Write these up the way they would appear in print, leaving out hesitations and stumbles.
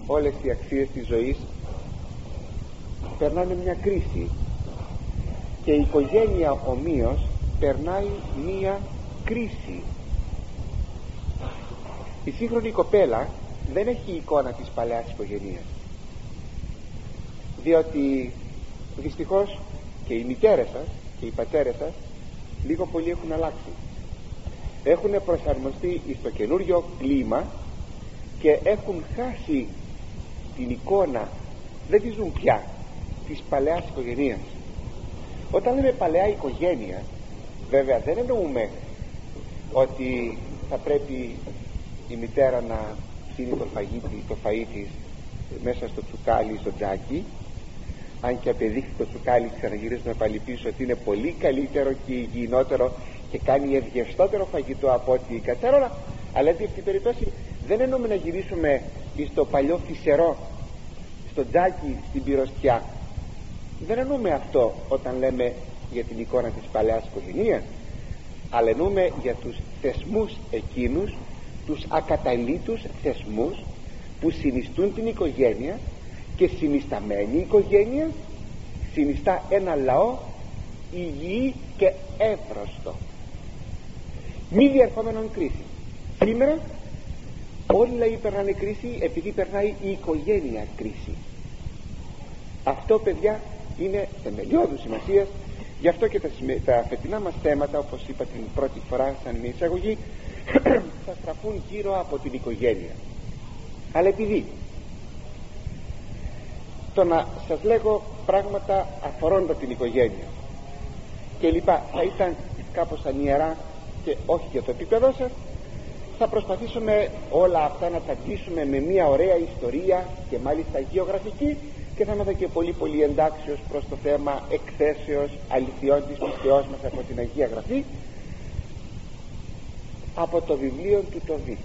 όλες οι αξίες της ζωής περνάνε μια κρίση, και η οικογένεια ομοίως περνάει μια κρίση. Η σύγχρονη κοπέλα δεν έχει εικόνα της παλαιάς οικογένειας, διότι δυστυχώς και οι μητέρες σας και οι πατέρες σας λίγο πολύ έχουν αλλάξει, έχουν προσαρμοστεί στο καινούριο κλίμα και έχουν χάσει την εικόνα, δεν τη ζουν πια, της παλαιάς οικογένειας. Όταν λέμε παλαιά οικογένεια, βέβαια δεν εννοούμε ότι θα πρέπει η μητέρα να ψήνει το φαΐ της μέσα στο τσουκάλι, στο τζάκι, αν και απεδείχθη το τσουκάλι, ξαναγυρίζουμε πάλι πίσω, ότι είναι πολύ καλύτερο και υγιεινότερο και κάνει ευγευστότερο φαγητό από ό,τι η κατσαρόλα. Αλλά σε αυτή την περίπτωση δεν εννοούμε να γυρίσουμε στο παλιό φυσερό, στο τζάκι, στην πυροστιά. Δεν εννοούμε αυτό όταν λέμε για την εικόνα της παλαιάς οικογένειας, αλλά εννοούμε για τους θεσμούς εκείνους, τους ακαταλήτους θεσμούς που συνιστούν την οικογένεια, και συνισταμένη οικογένεια συνιστά ένα λαό υγιή και εύρωστο, μη διερχόμενον κρίση. Σήμερα όλοι οι λαοί περνάνε κρίση επειδή περνάει η οικογένεια κρίση. Αυτό, παιδιά, είναι θεμελιώδους σημασίας. Γι' αυτό και τα φετινά μας θέματα, όπως είπα την πρώτη φορά σαν μια εισαγωγή, θα στραφούν γύρω από την οικογένεια. Αλλά επειδή το να σας λέγω πράγματα αφορώντα την οικογένεια και λοιπά θα ήταν κάπως ανιερά και όχι για το επίπεδό σας, θα προσπαθήσουμε όλα αυτά να τα κλείσουμε με μια ωραία ιστορία, και μάλιστα γεωγραφική, και θα είμαστε και πολύ πολύ εντάξιος προς το θέμα εκθέσεως αληθιών της πιστεώς μας από την Αγία Γραφή, από το βιβλίο του Τοβίτ.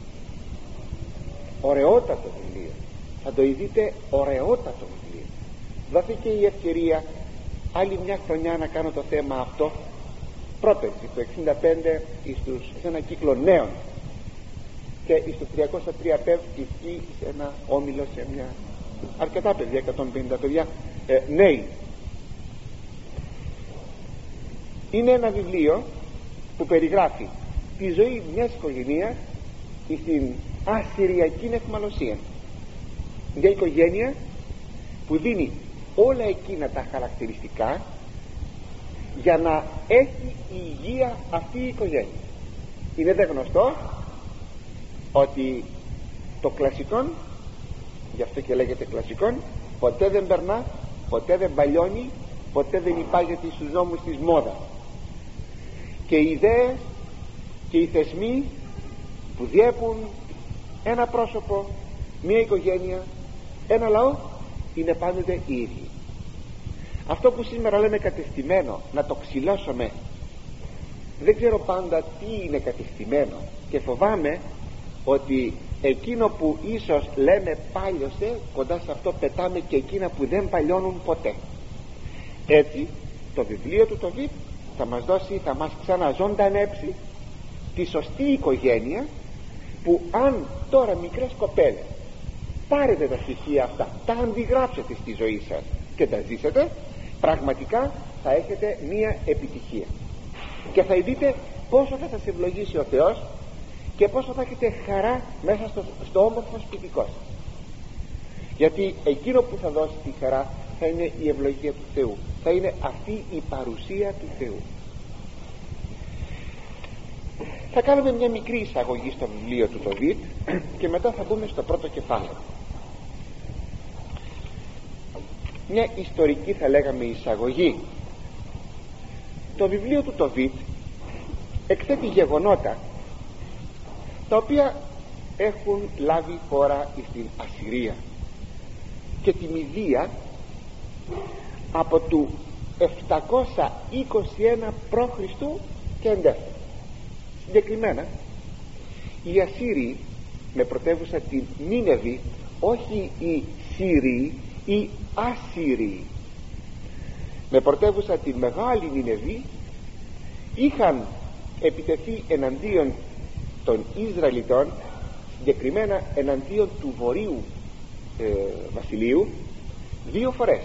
Ωραιότατο βιβλίο, θα το ειδείτε, ωραιότατο βιβλίο. Δόθηκε η ευκαιρία άλλη μια χρονιά να κάνω το θέμα αυτό, πρόπερση το 65 σε ένα κύκλο νέων, και στο 303 πέφτει σε ένα όμιλο, σε μια αρκετά παιδιά, 150 παιδιά νέοι. Είναι ένα βιβλίο που περιγράφει τη ζωή μιας οικογένειας στην ασσυριακή αιχμαλωσία. Μια οικογένεια που δίνει όλα εκείνα τα χαρακτηριστικά για να έχει υγεία αυτή η οικογένεια. Είναι δε γνωστό ότι το κλασικόν, γι' αυτό και λέγεται κλασικόν, ποτέ δεν περνά, ποτέ δεν παλιώνει, ποτέ δεν υπάγεται στους νόμους της μόδας. Και οι ιδέες και οι θεσμοί που διέπουν ένα πρόσωπο, μια οικογένεια, ένα λαό, είναι πάντοτε οι ίδιοι. Αυτό που σήμερα λέμε κατεστημένο, να το ξυλώσουμε, δεν ξέρω πάντα τι είναι κατεστημένο, και φοβάμαι ότι εκείνο που ίσως λέμε πάλιωσε, κοντά σε αυτό πετάμε και εκείνα που δεν παλιώνουν ποτέ. Έτσι το βιβλίο του Τοβίτ θα μας δώσει, θα μας ξαναζωντανέψει τη σωστή οικογένεια, που αν τώρα μικρές κοπέλες πάρετε τα στοιχεία αυτά, τα αντιγράψετε στη ζωή σας και τα ζήσετε, πραγματικά θα έχετε μία επιτυχία, και θα δείτε πόσο θα σας ευλογήσει ο Θεός και πόσο θα έχετε χαρά μέσα στο όμορφο σπιτικό σας. Γιατί εκείνο που θα δώσει τη χαρά θα είναι η ευλογία του Θεού, θα είναι αυτή η παρουσία του Θεού. Θα κάνουμε μια μικρή εισαγωγή στο βιβλίο του Τοβίτ και μετά θα μπούμε στο πρώτο κεφάλαιο. Μια ιστορική, θα λέγαμε, εισαγωγή. Το βιβλίο του Τοβίτ εκθέτει γεγονότα τα οποία έχουν λάβει χώρα στην Ασσυρία και τη Μηδία από του 721 π.Χ. και εντεύθυν. Συγκεκριμένα οι Ασσύριοι, με πρωτεύουσα την Νίνεβη, όχι οι Σύριοι, οι Ασσύριοι, με πρωτεύουσα την μεγάλη Νίνεβη, είχαν επιτεθεί εναντίον των Ισραηλιτών, συγκεκριμένα εναντίον του βορείου βασιλείου 2 φορές,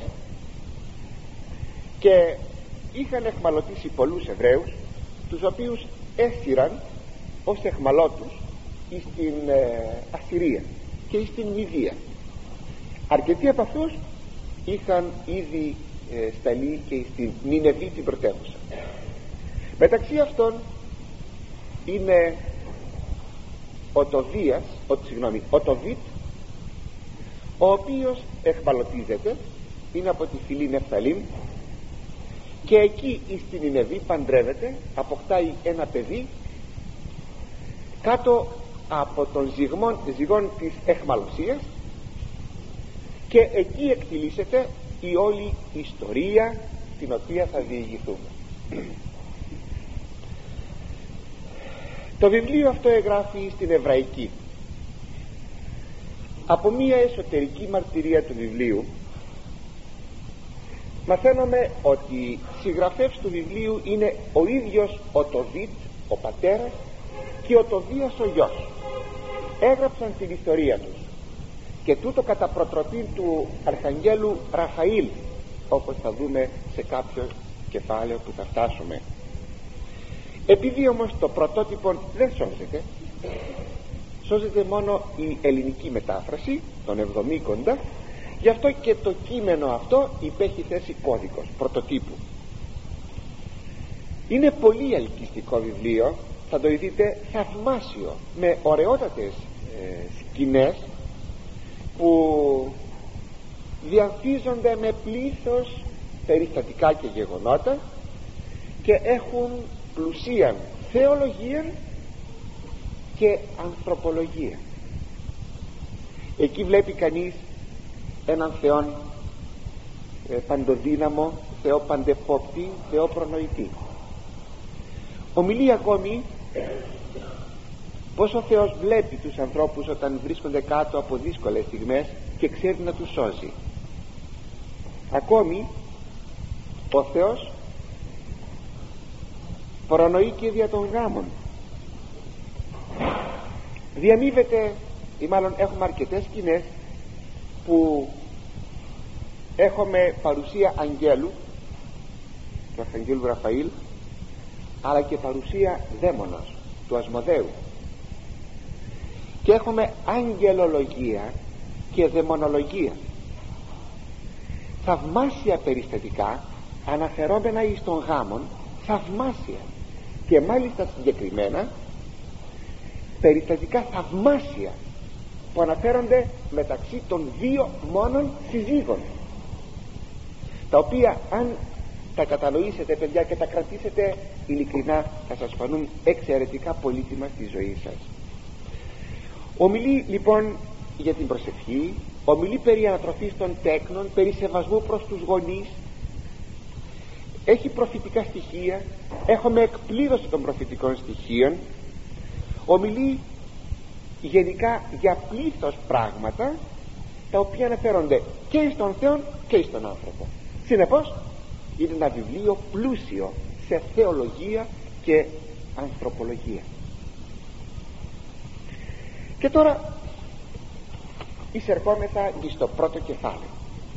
και είχαν εχμαλωτήσει πολλούς Εβραίους, τους οποίους έσυραν ως εχμαλώτους στην Ασσυρία και στην Μηδία. Αρκετοί από αυτούς είχαν ήδη σταλεί και στην Νινεβή, την πρωτεύουσα. Μεταξύ αυτών είναι ο Τοβίτ, ο οποίος εχμαλωτίζεται, είναι από τη φυλή Νεφθαλήμ, και εκεί στην Νινεβή παντρεύεται, αποκτάει ένα παιδί κάτω από τον ζυγόν της εχμαλωσίας, και εκεί εκτιλήσεται η όλη ιστορία την οποία θα διηγηθούμε. Το βιβλίο αυτό εγγράφει στην εβραϊκή. Από μία εσωτερική μαρτυρία του βιβλίου μαθαίνουμε ότι συγγραφεύς του βιβλίου είναι ο ίδιος ο Τοβίτ, ο πατέρας, και ο Τοβίας ο γιος. Έγραψαν την ιστορία τους, και τούτο κατά προτροπή του Αρχαγγέλου Ραφαήλ, όπως θα δούμε σε κάποιο κεφάλαιο που θα φτάσουμε. Επειδή όμως το πρωτότυπο δεν σώζεται μόνο η ελληνική μετάφραση των Εβδομήκοντα, γι' αυτό και το κείμενο αυτό υπέχει θέση κώδικος πρωτοτύπου. Είναι πολύ ελκυστικό βιβλίο, θα το δείτε, θαυμάσιο, με ωραιότατες σκηνές που διαμφίζονται με πλήθος περιστατικά και γεγονότα, και έχουν πλουσίαν θεολογία και ανθρωπολογία. Εκεί βλέπει κανείς έναν Θεόν παντοδύναμο, Θεό παντεπόπτη, Θεό προνοητή. Ομιλεί ακόμη πως ο Θεός βλέπει τους ανθρώπους όταν βρίσκονται κάτω από δύσκολες στιγμές και ξέρει να τους σώζει. Ακόμη ο Θεός προνοεί και δια των γάμων. Διαμείβεται, ή μάλλον έχουμε αρκετές σκηνές που έχουμε παρουσία αγγέλου, του Αρχαγγέλου Ραφαήλ, αλλά και παρουσία δαίμονος, του Ασμοδέου, και έχουμε αγγελολογία και δαιμονολογία, θαυμάσια περιστατικά αναφερόμενα εις των γάμων, θαυμάσια, και μάλιστα συγκεκριμένα περιστατικά θαυμάσια που αναφέρονται μεταξύ των 2 μόνων συζύγων, τα οποία αν τα κατανοήσετε, παιδιά, και τα κρατήσετε ειλικρινά, θα σας φανούν εξαιρετικά πολύτιμα στη ζωή σας. Ομιλεί λοιπόν για την προσευχή, ομιλεί περί ανατροφής των τέκνων, περί σεβασμού προς τους γονείς, έχει προφητικά στοιχεία, έχουμε εκπλήρωση των προφητικών στοιχείων, ομιλεί γενικά για πλήθος πράγματα τα οποία αναφέρονται και στον Θεό και στον άνθρωπο. Συνεπώς είναι ένα βιβλίο πλούσιο σε θεολογία και ανθρωπολογία. Και τώρα εισερχόμεθα στο πρώτο κεφάλαιο.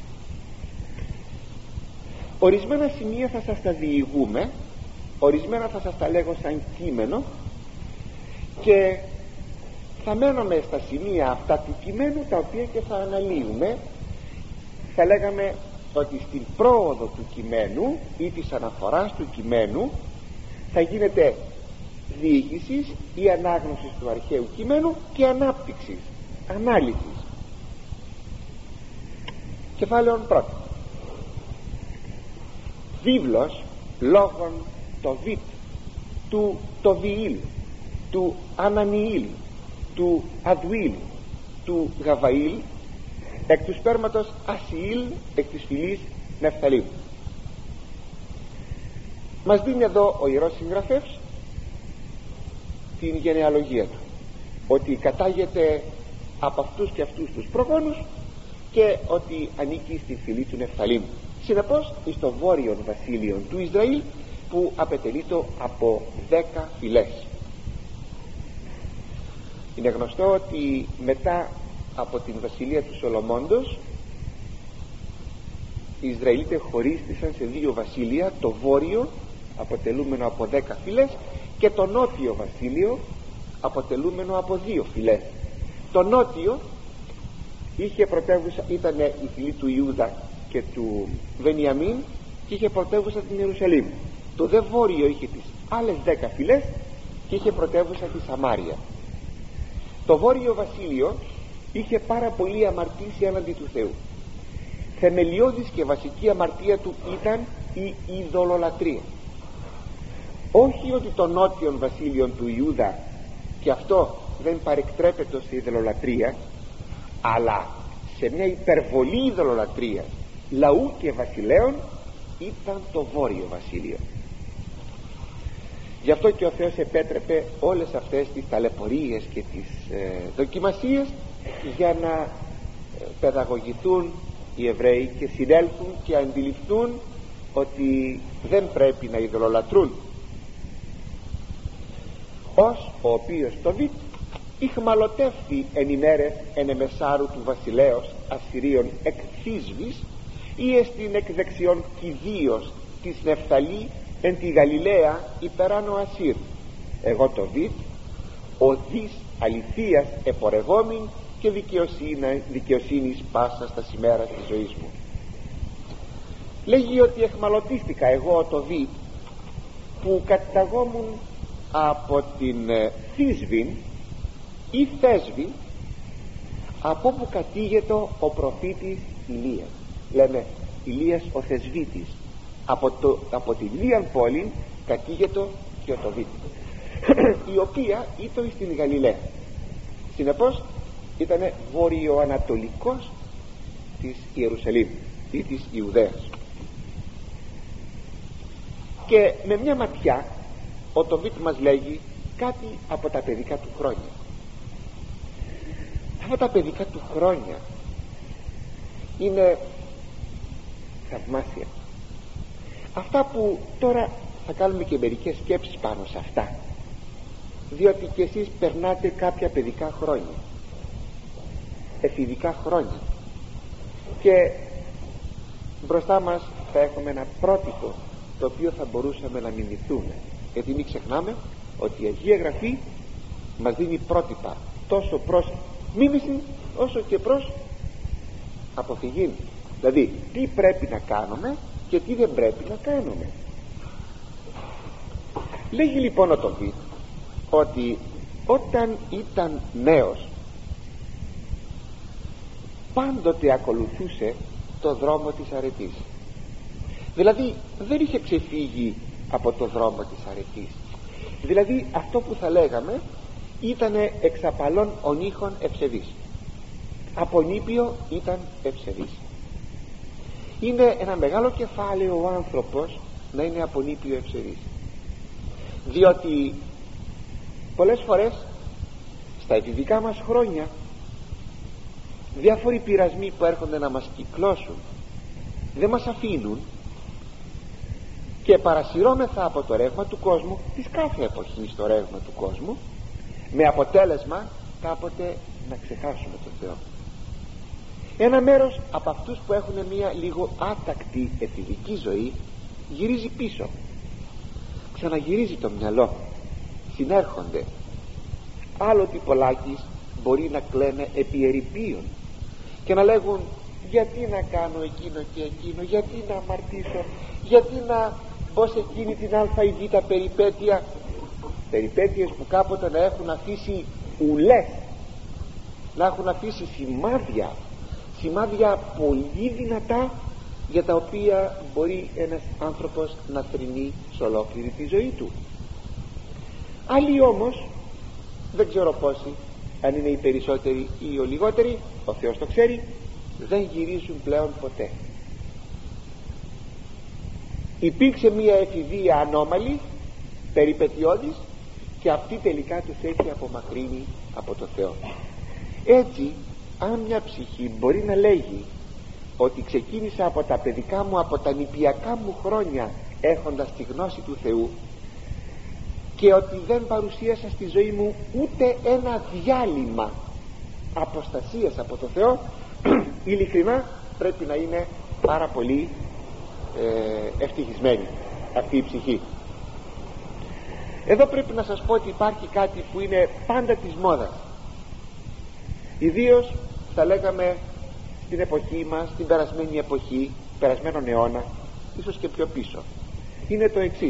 Ορισμένα σημεία θα σας τα διηγούμε, ορισμένα θα σας τα λέγω σαν κείμενο, και θα μένουμε στα σημεία αυτά του κειμένου, τα οποία και θα αναλύουμε. Θα λέγαμε ότι στην πρόοδο του κειμένου ή της αναφοράς του κειμένου θα γίνεται διήγησης ή ανάγνωσης του αρχαίου κειμένου και ανάπτυξης, ανάλυσης. Κεφάλαιο πρώτο. Βίβλος λόγων το Βιτ, του Τοβιήλ, του Ανανιήλ, του Αδουήλ, του Γαβαήλ, εκ του σπέρματος Ασιήλ, εκ της φυλής Νεφθαλήμ. Μας δίνει εδώ ο Ιερός Συγγραφεύς την γενεαλογία του, ότι κατάγεται από αυτούς και αυτούς τους προγόνους, και ότι ανήκει στη φυλή του Νεφθαλήμ, συνεπώς στο βόρειο βασίλειο του Ισραήλ, που απετελείτο από 10 φυλές. Είναι γνωστό ότι μετά από την βασιλεία του Σολομώντος οι Ισραηλίτες χωρίστησαν σε δύο βασίλεια, το βόρειο αποτελούμενο από 10 φυλές και το νότιο βασίλειο αποτελούμενο από 2 φυλές. Το νότιο είχε πρωτεύουσα, ήταν η φυλή του Ιούδα και του Βενιαμίν και είχε πρωτεύουσα την Ιερουσαλήμ. Το δε βόρειο είχε τις άλλες 10 φυλές και είχε πρωτεύουσα τη Σαμάρια. Το βόρειο βασίλειο είχε πάρα πολύ αμαρτήσει έναντι του Θεού. Θεμελιώδης και βασική αμαρτία του ήταν η ειδωλολατρία. Όχι ότι το νότιον βασίλειον του Ιούδα και αυτό δεν παρεκτρέπεται σε ειδωλολατρία, αλλά σε μια υπερβολή ειδωλολατρία λαού και βασιλέων ήταν το βόρειο βασίλειο. Γι' αυτό και ο Θεός επέτρεπε όλες αυτές τις ταλαιπωρίες και τις δοκιμασίες για να παιδαγωγηθούν οι Εβραίοι και συνέλθουν και αντιληφθούν ότι δεν πρέπει να ειδωλολατρούν. Ως ο οποίος το βιτ ηχμαλωτεύθη εν ημέρες εν εμεσάρου του βασιλέως Ασσυρίων εκ Θίσβης ή εστιν εκ δεξιών κηδίος της Νεφθαλή εν τη Γαλιλαία υπεράνω Ασσύρ. Εγώ το βιτ οδείς αληθείας επορευόμην και δικαιοσύνης πάσα στα σημέρα της ζωής μου. Λέγει ότι εχμαλωτίστηκα εγώ το βιτ που καταγόμουν από την Θίσβην ή Θέσβη, από όπου κατήγεται ο προφήτης Ηλίας. Λέμε Ηλίας ο Θεσβήτης. Από την Ηλίαν πόλη κατήγεται και ο Τοβίτ, η οποία ήταν στην Γαλιλαία. Συνεπώς ήταν βορειοανατολικός της Ιερουσαλήμ ή της Ιουδαίας. Και με μια ματιά ο Τοβίτ μας λέγει κάτι από τα παιδικά του χρόνια. Αυτά τα παιδικά του χρόνια είναι θαυμάσια. Αυτά που τώρα θα κάνουμε και μερικές σκέψεις πάνω σε αυτά, διότι και εσείς περνάτε κάποια παιδικά χρόνια, εφηβικά χρόνια, και μπροστά μας θα έχουμε ένα πρότυπο το οποίο θα μπορούσαμε να μιμηθούμε, γιατί μην ξεχνάμε ότι η Αγία Γραφή μας δίνει πρότυπα τόσο προς μίμηση όσο και προς αποφυγή. Δηλαδή τι πρέπει να κάνουμε και τι δεν πρέπει να κάνουμε. Λέγει λοιπόν ο Τοβίτ ότι όταν ήταν νέος πάντοτε ακολουθούσε το δρόμο της αρετής. Δηλαδή δεν είχε ξεφύγει από το δρόμο της αρετής. Δηλαδή αυτό που θα λέγαμε ήτανε εξαπαλών ονείχων ευσεβής. Από νήπιο ήταν ευσεβής. Είναι ένα μεγάλο κεφάλαιο ο άνθρωπος να είναι από νήπιο ευσεβής, διότι πολλές φορές στα εφηβικά μας χρόνια διάφοροι πειρασμοί που έρχονται να μας κυκλώσουν δεν μας αφήνουν και παρασυρώμεθα από το ρεύμα του κόσμου, της κάθε εποχής το ρεύμα του κόσμου, με αποτέλεσμα κάποτε να ξεχάσουμε τον Θεό. Ένα μέρος από αυτούς που έχουν μια λίγο άτακτη εφηβική ζωή γυρίζει πίσω, ξαναγυρίζει το μυαλό, συνέρχονται. Άλλοτε πολλάκις μπορεί να κλαίνε επί ερειπίων και να λέγουν γιατί να κάνω εκείνο και εκείνο, γιατί να αμαρτήσω, γιατί να μπω σε εκείνη την α ή β περιπέτεια, περιπέτειες που κάποτε να έχουν αφήσει ουλές, να έχουν αφήσει σημάδια πολύ δυνατά, για τα οποία μπορεί ένας άνθρωπος να θρηνεί σε ολόκληρη τη ζωή του. Άλλοι όμως, δεν ξέρω πόσοι, αν είναι οι περισσότεροι ή οι λιγότεροι, ο Θεός το ξέρει, δεν γυρίζουν πλέον ποτέ. Υπήρξε μια εφηβεία ανώμαλη, περιπετειώδης, και αυτή τελικά τους έχει απομακρύνει από το Θεό. Έτσι, αν μια ψυχή μπορεί να λέγει ότι ξεκίνησα από τα παιδικά μου, από τα νηπιακά μου χρόνια έχοντας τη γνώση του Θεού, και ότι δεν παρουσίασα στη ζωή μου ούτε ένα διάλειμμα αποστασίας από το Θεό, ειλικρινά πρέπει να είναι πάρα πολύ ευτυχισμένη αυτή η ψυχή. Εδώ πρέπει να σας πω ότι υπάρχει κάτι που είναι πάντα της μόδας, ιδίως θα λέγαμε στην εποχή μας, στην περασμένη εποχή, περασμένον αιώνα, ίσως και πιο πίσω. Είναι το εξής: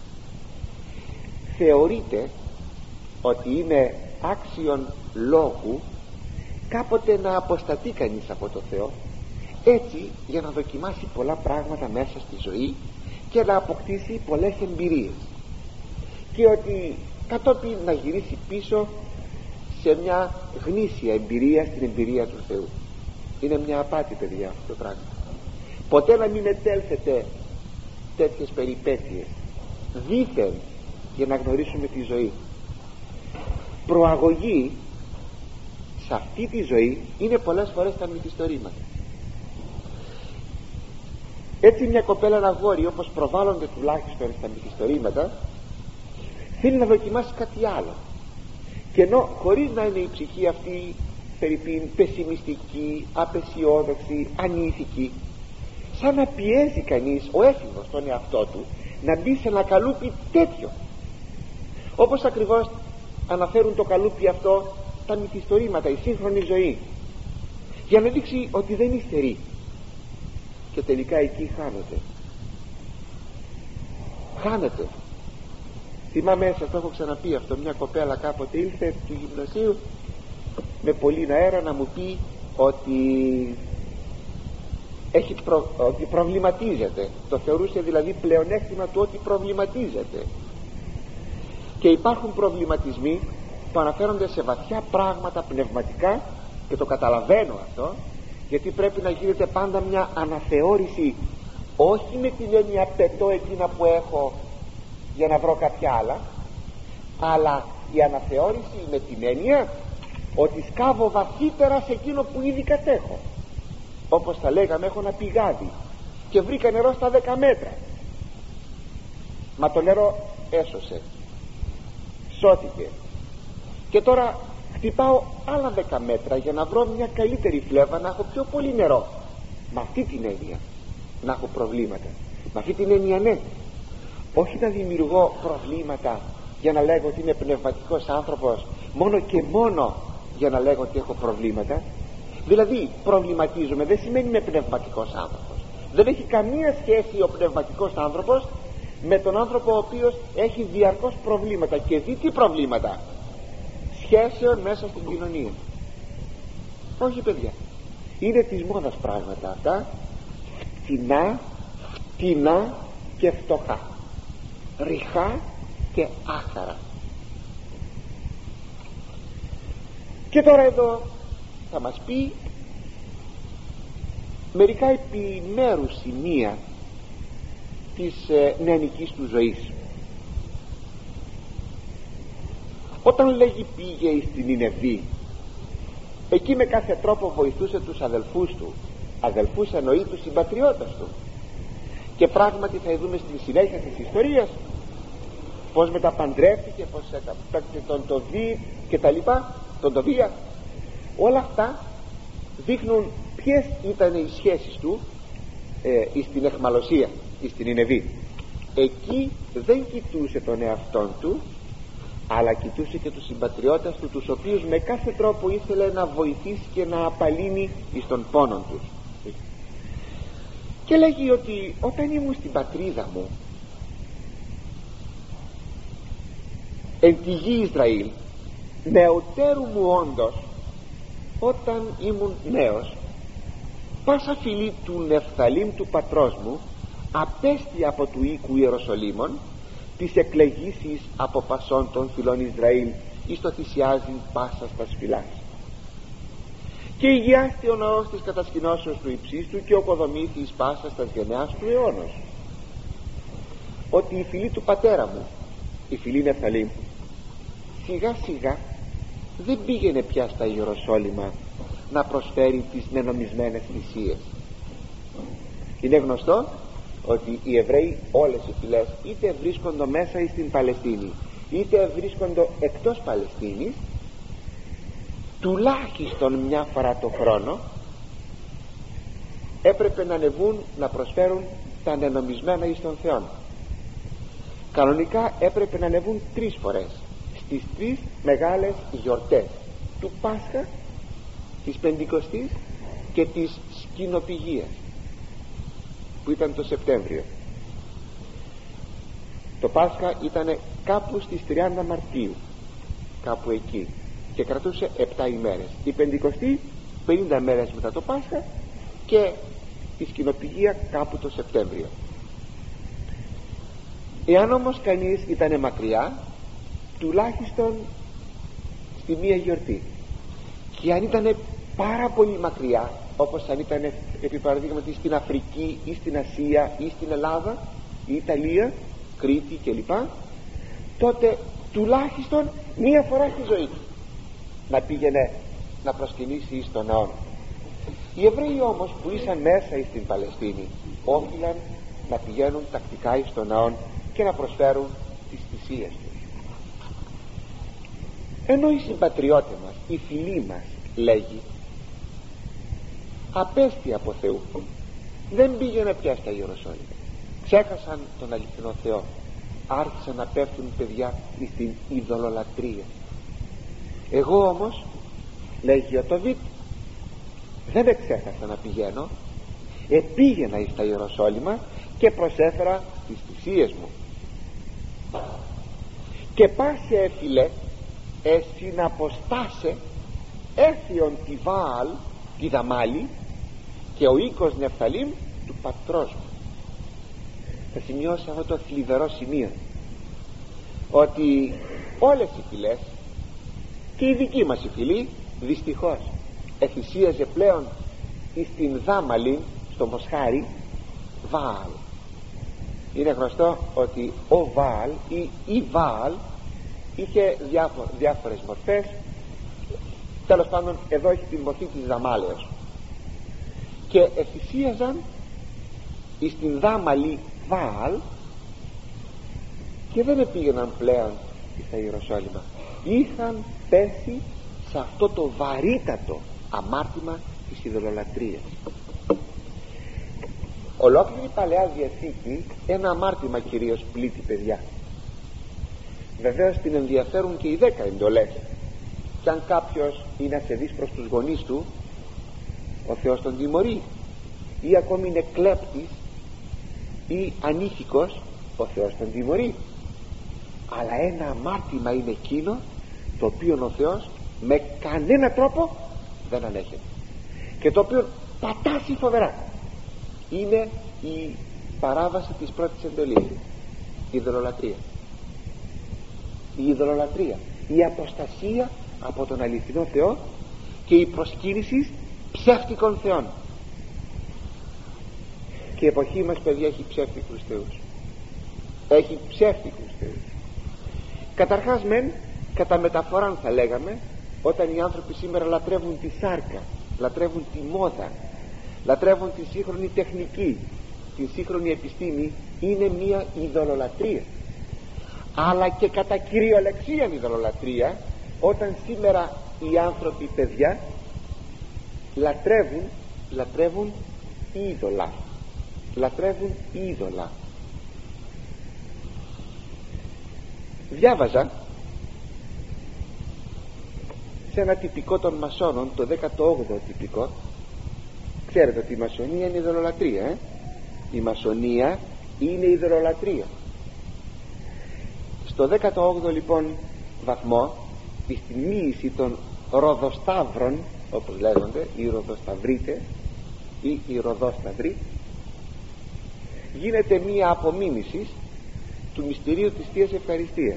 θεωρείται ότι είναι άξιον λόγου κάποτε να αποστατεί κανείς από το Θεό, έτσι για να δοκιμάσει πολλά πράγματα μέσα στη ζωή και να αποκτήσει πολλές εμπειρίες, και ότι κατόπιν να γυρίσει πίσω σε μια γνήσια εμπειρία, στην εμπειρία του Θεού. Είναι μια απάτη, παιδιά, αυτό το πράγμα. Ποτέ να μην ετέλθετε τέτοιες περιπέτειες δήθεν για να γνωρίσουμε τη ζωή. Προαγωγή σε αυτή τη ζωή είναι πολλές φορές τα μυθιστορήματα. Έτσι μια κοπέλα, ένα αγόρι, όπως προβάλλονται τουλάχιστον στα μυθιστορήματα, θέλει να δοκιμάσει κάτι άλλο, και ενώ χωρίς να είναι η ψυχή αυτή φερειπίν πεσημιστική, απεσιόδοξη, ανήθικη, σαν να πιέζει κανείς ο έφηβος τον εαυτό του να μπει σε ένα καλούπι τέτοιο, όπως ακριβώς αναφέρουν το καλούπι αυτό τα μυθιστορήματα, η σύγχρονη ζωή, για να δείξει ότι δεν υστερεί, και τελικά εκεί χάνεται. Θυμάμαι, σας το έχω ξαναπεί αυτό, μια κοπέλα κάποτε ήλθε του γυμνασίου με πολύ αέρα να μου πει ότι ότι προβληματίζεται. Το θεωρούσε δηλαδή πλεονέκτημα του ότι προβληματίζεται. Και υπάρχουν προβληματισμοί που αναφέρονται σε βαθιά πράγματα πνευματικά, και το καταλαβαίνω αυτό, γιατί πρέπει να γίνεται πάντα μια αναθεώρηση, όχι με την έννοια πετώ εκείνα που έχω για να βρω κάποια άλλα, αλλά η αναθεώρηση με την έννοια ότι σκάβω βαθύτερα σε εκείνο που ήδη κατέχω. Όπως θα λέγαμε, έχω ένα πηγάδι και βρήκα νερό στα 10 μέτρα, μα το νερό έσωσε, σώθηκε, και τώρα χτυπάω άλλα 10 μέτρα για να βρω μια καλύτερη φλέβα, να έχω πιο πολύ νερό. Με αυτή την έννοια να έχω προβλήματα, με αυτή την έννοια, ναι, όχι να δημιουργώ προβλήματα για να λέγω ότι είμαι πνευματικός άνθρωπος, μόνο και μόνο για να λέγω ότι έχω προβλήματα. Δηλαδή προβληματίζομαι δεν σημαίνει είμαι πνευματικός άνθρωπος. Δεν έχει καμία σχέση ο πνευματικός άνθρωπος με τον άνθρωπο ο οποίος έχει διαρκώς προβλήματα. Και δει τι προβλήματα? Σχέσεων μέσα στην κοινωνία. Όχι, παιδιά, είναι της μόδας πράγματα αυτά, φτηνά και φτωχά, ρηχά και άχαρα. Και τώρα εδώ θα μας πει μερικά επιμέρους σημεία της νεανικής του ζωής. Όταν λέγει πήγε στην Νινεβή, εκεί με κάθε τρόπο βοηθούσε τους αδελφούς του. Αδελφούς εννοεί τους συμπατριώτες του. Και πράγματι θα δούμε στη συνέχεια της ιστορίας πως μεταπαντρεύτηκε, πως έπαιξε τον Τοβί και τα λοιπά, τον Τοβία. Όλα αυτά δείχνουν ποιες ήταν οι σχέσεις του στην εχμαλωσία, στην Νινεβή. Εκεί δεν κοιτούσε τον εαυτόν του, αλλά κοιτούσε και τους συμπατριώτες του, τους οποίους με κάθε τρόπο ήθελε να βοηθήσει και να απαλύνει εις τον πόνον τους. Και λέγει ότι όταν ήμουν στην πατρίδα μου, εν τη γη Ισραήλ, νεωτέρου μου όντως, όταν ήμουν νέος, πάσα φυλή του Νεφθαλήμ του πατρός μου απέστη από του οίκου Ιεροσολύμων, της εκλεγήσης από πασών των φυλών Ισραήλ, εις το θυσιάζει πάσα στα φυλάς. Και υγιάστη ο ναός της κατασκηνώσεως του υψίστου και οκοδομήθη εις πάσα στα γενεάς του αιώνος. Ότι η φυλή του πατέρα μου, η φυλή Νεφθαλήμ, σιγά σιγά δεν πήγαινε πια στα Ιεροσόλυμα να προσφέρει τις νενομισμένες θυσίες. Είναι γνωστό ότι οι Εβραίοι, όλες οι φυλές, είτε βρίσκονται μέσα στην Παλαιστίνη είτε βρίσκονται εκτός Παλαιστίνης, τουλάχιστον μια φορά το χρόνο έπρεπε να ανεβούν να προσφέρουν τα ανενομισμένα εις τον Θεόν. Κανονικά έπρεπε να ανεβούν 3 φορές στις 3 μεγάλες γιορτές του Πάσχα, της Πεντηκοστής και της Σκηνοπηγίας, που ήταν το Σεπτέμβριο. Το Πάσχα ήταν κάπου στις 30 Μαρτίου, κάπου εκεί, και κρατούσε 7 ημέρες. Η Πεντηκοστή 50 μέρες μετά το Πάσχα, και η Σκηνοπηγία κάπου το Σεπτέμβριο. Εάν όμως κανείς ήταν μακριά, τουλάχιστον στη μία γιορτή, και αν ήταν πάρα πολύ μακριά, όπως αν ήταν επί παραδείγματι στην Αφρική ή στην Ασία ή στην Ελλάδα ή Ιταλία, Κρήτη κλπ, τότε τουλάχιστον μία φορά στη ζωή του να πήγαινε να προσκυνήσει εις τον ναό. Οι Εβραίοι όμως που ήσαν μέσα στην Παλαιστίνη όφυλαν να πηγαίνουν τακτικά εις τον ναό και να προσφέρουν τις θυσίες τους. Ενώ οι συμπατριώτες μας, οι φίλοι μας, λέγει, απέστη από Θεού, δεν πήγαινε πια στα Ιεροσόλυμα, ξέχασαν τον αληθινό Θεό, άρχισαν να πέφτουν παιδιά στην ειδωλολατρία. Εγώ όμως, λέγει ο Τοβίτ, δεν εξέχασα να πηγαίνω, επήγαινα εις τα Ιεροσόλυμα και προσέφερα τις θυσίες μου. Και πάσε έφυλε εσυν αποστάσε έφιον τη Βάαλ τη Δαμάλη και ο οίκος Νεφθαλήμ του πατρός μου. Θα σημειώσω αυτό το θλιβερό σημείο, ότι όλες οι φυλές και οι δικοί μας οι φίλοι δυστυχώς εθυσίαζε πλέον στην Δάμαλη, στο Μοσχάρι, Βάαλ. Είναι γνωστό ότι ο Βάαλ ή η Βάαλ είχε διάφορες μορφές. Τέλος πάντων εδώ έχει τη μορφή της Δαμάλεως, και εθυσίαζαν στην Δάμαλη Βάαλ και δεν πήγαιναν πλέον στα Ιεροσόλυμα. Είχαν πέσει σε αυτό το βαρύτατο αμάρτημα της ειδωλολατρίας. Ολόκληρη η Παλαιά Διαθήκη ένα αμάρτημα κυρίως πλήττει, παιδιά. Βεβαίως την ενδιαφέρουν και οι 10 εντολές, και αν κάποιος είναι ασεβής προς τους γονείς του, ο Θεός τον τιμωρεί, ή ακόμη είναι κλέπτης ή ανήθικος, ο Θεός τον τιμωρεί. Αλλά ένα αμάρτημα είναι εκείνο το οποίο ο Θεός με κανένα τρόπο δεν ανέχεται και το οποίο πατάσει φοβερά. Είναι η παράβαση της πρώτης εντολής, η ειδωλολατρία. Η ειδωλολατρία, η αποστασία από τον αληθινό Θεό και η προσκύνηση ψεύτικων θεών. Και η εποχή μας, παιδιά, έχει ψεύτικους θεούς. Έχει ψεύτικους θεούς. Καταρχάς μεν, κατά μεταφοράν θα λέγαμε, όταν οι άνθρωποι σήμερα λατρεύουν τη σάρκα, λατρεύουν τη μόδα, λατρεύουν τη σύγχρονη τεχνική, τη σύγχρονη επιστήμη, είναι μια ειδωλολατρία. Αλλά και κατά κυριολεξίαν ειδωλολατρία, όταν σήμερα οι άνθρωποι, παιδιά, λατρεύουν είδωλα, λατρεύουν είδωλα. Διάβαζα σε ένα τυπικό των μασόνων, το 18ο τυπικό. Ξέρετε ότι η μασονία είναι ειδωλολατρία, η μασονία είναι ειδωλολατρία. Στο 18ο λοιπόν βαθμό, στη μοίηση των Ροδοσταύρων, όπως λέγονται, οι Ροδοσταυρίτες ή οι Ροδόσταυροι, γίνεται μία απομίμηση του μυστηρίου της Θείας Ευχαριστίας,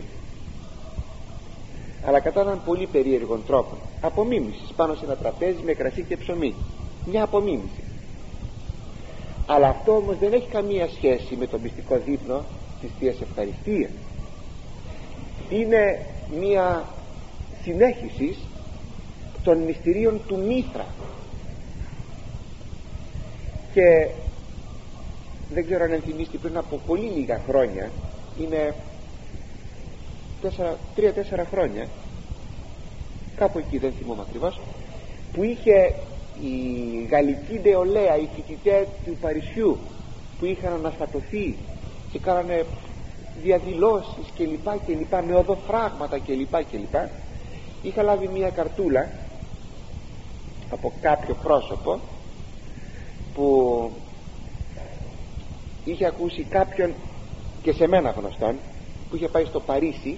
αλλά κατά έναν πολύ περίεργον τρόπο. Απομίμησης πάνω σε ένα τραπέζι με κρασί και ψωμί, μια απομίμηση. Αλλά αυτό όμως δεν έχει καμία σχέση με το μυστικό δείπνο της Θείας Ευχαριστίας. Είναι μια συνέχιση των μυστηρίων του Μήθρα. Και δεν ξέρω αν ενθυμίστε, πριν από πολύ λίγα χρόνια, είναι 3-4 χρόνια, κάπου εκεί, δεν θυμόμαι ακριβώς, που είχε η γαλλική νεολαία, οι φοιτητές του Παρισιού που είχαν αναστατωθεί και κάνανε διαδηλώσεις κλπ, με οδοφράγματα κλπ. Είχα λάβει μια καρτούλα από κάποιο πρόσωπο που είχε ακούσει κάποιον και σε μένα γνωστόν που είχε πάει στο Παρίσι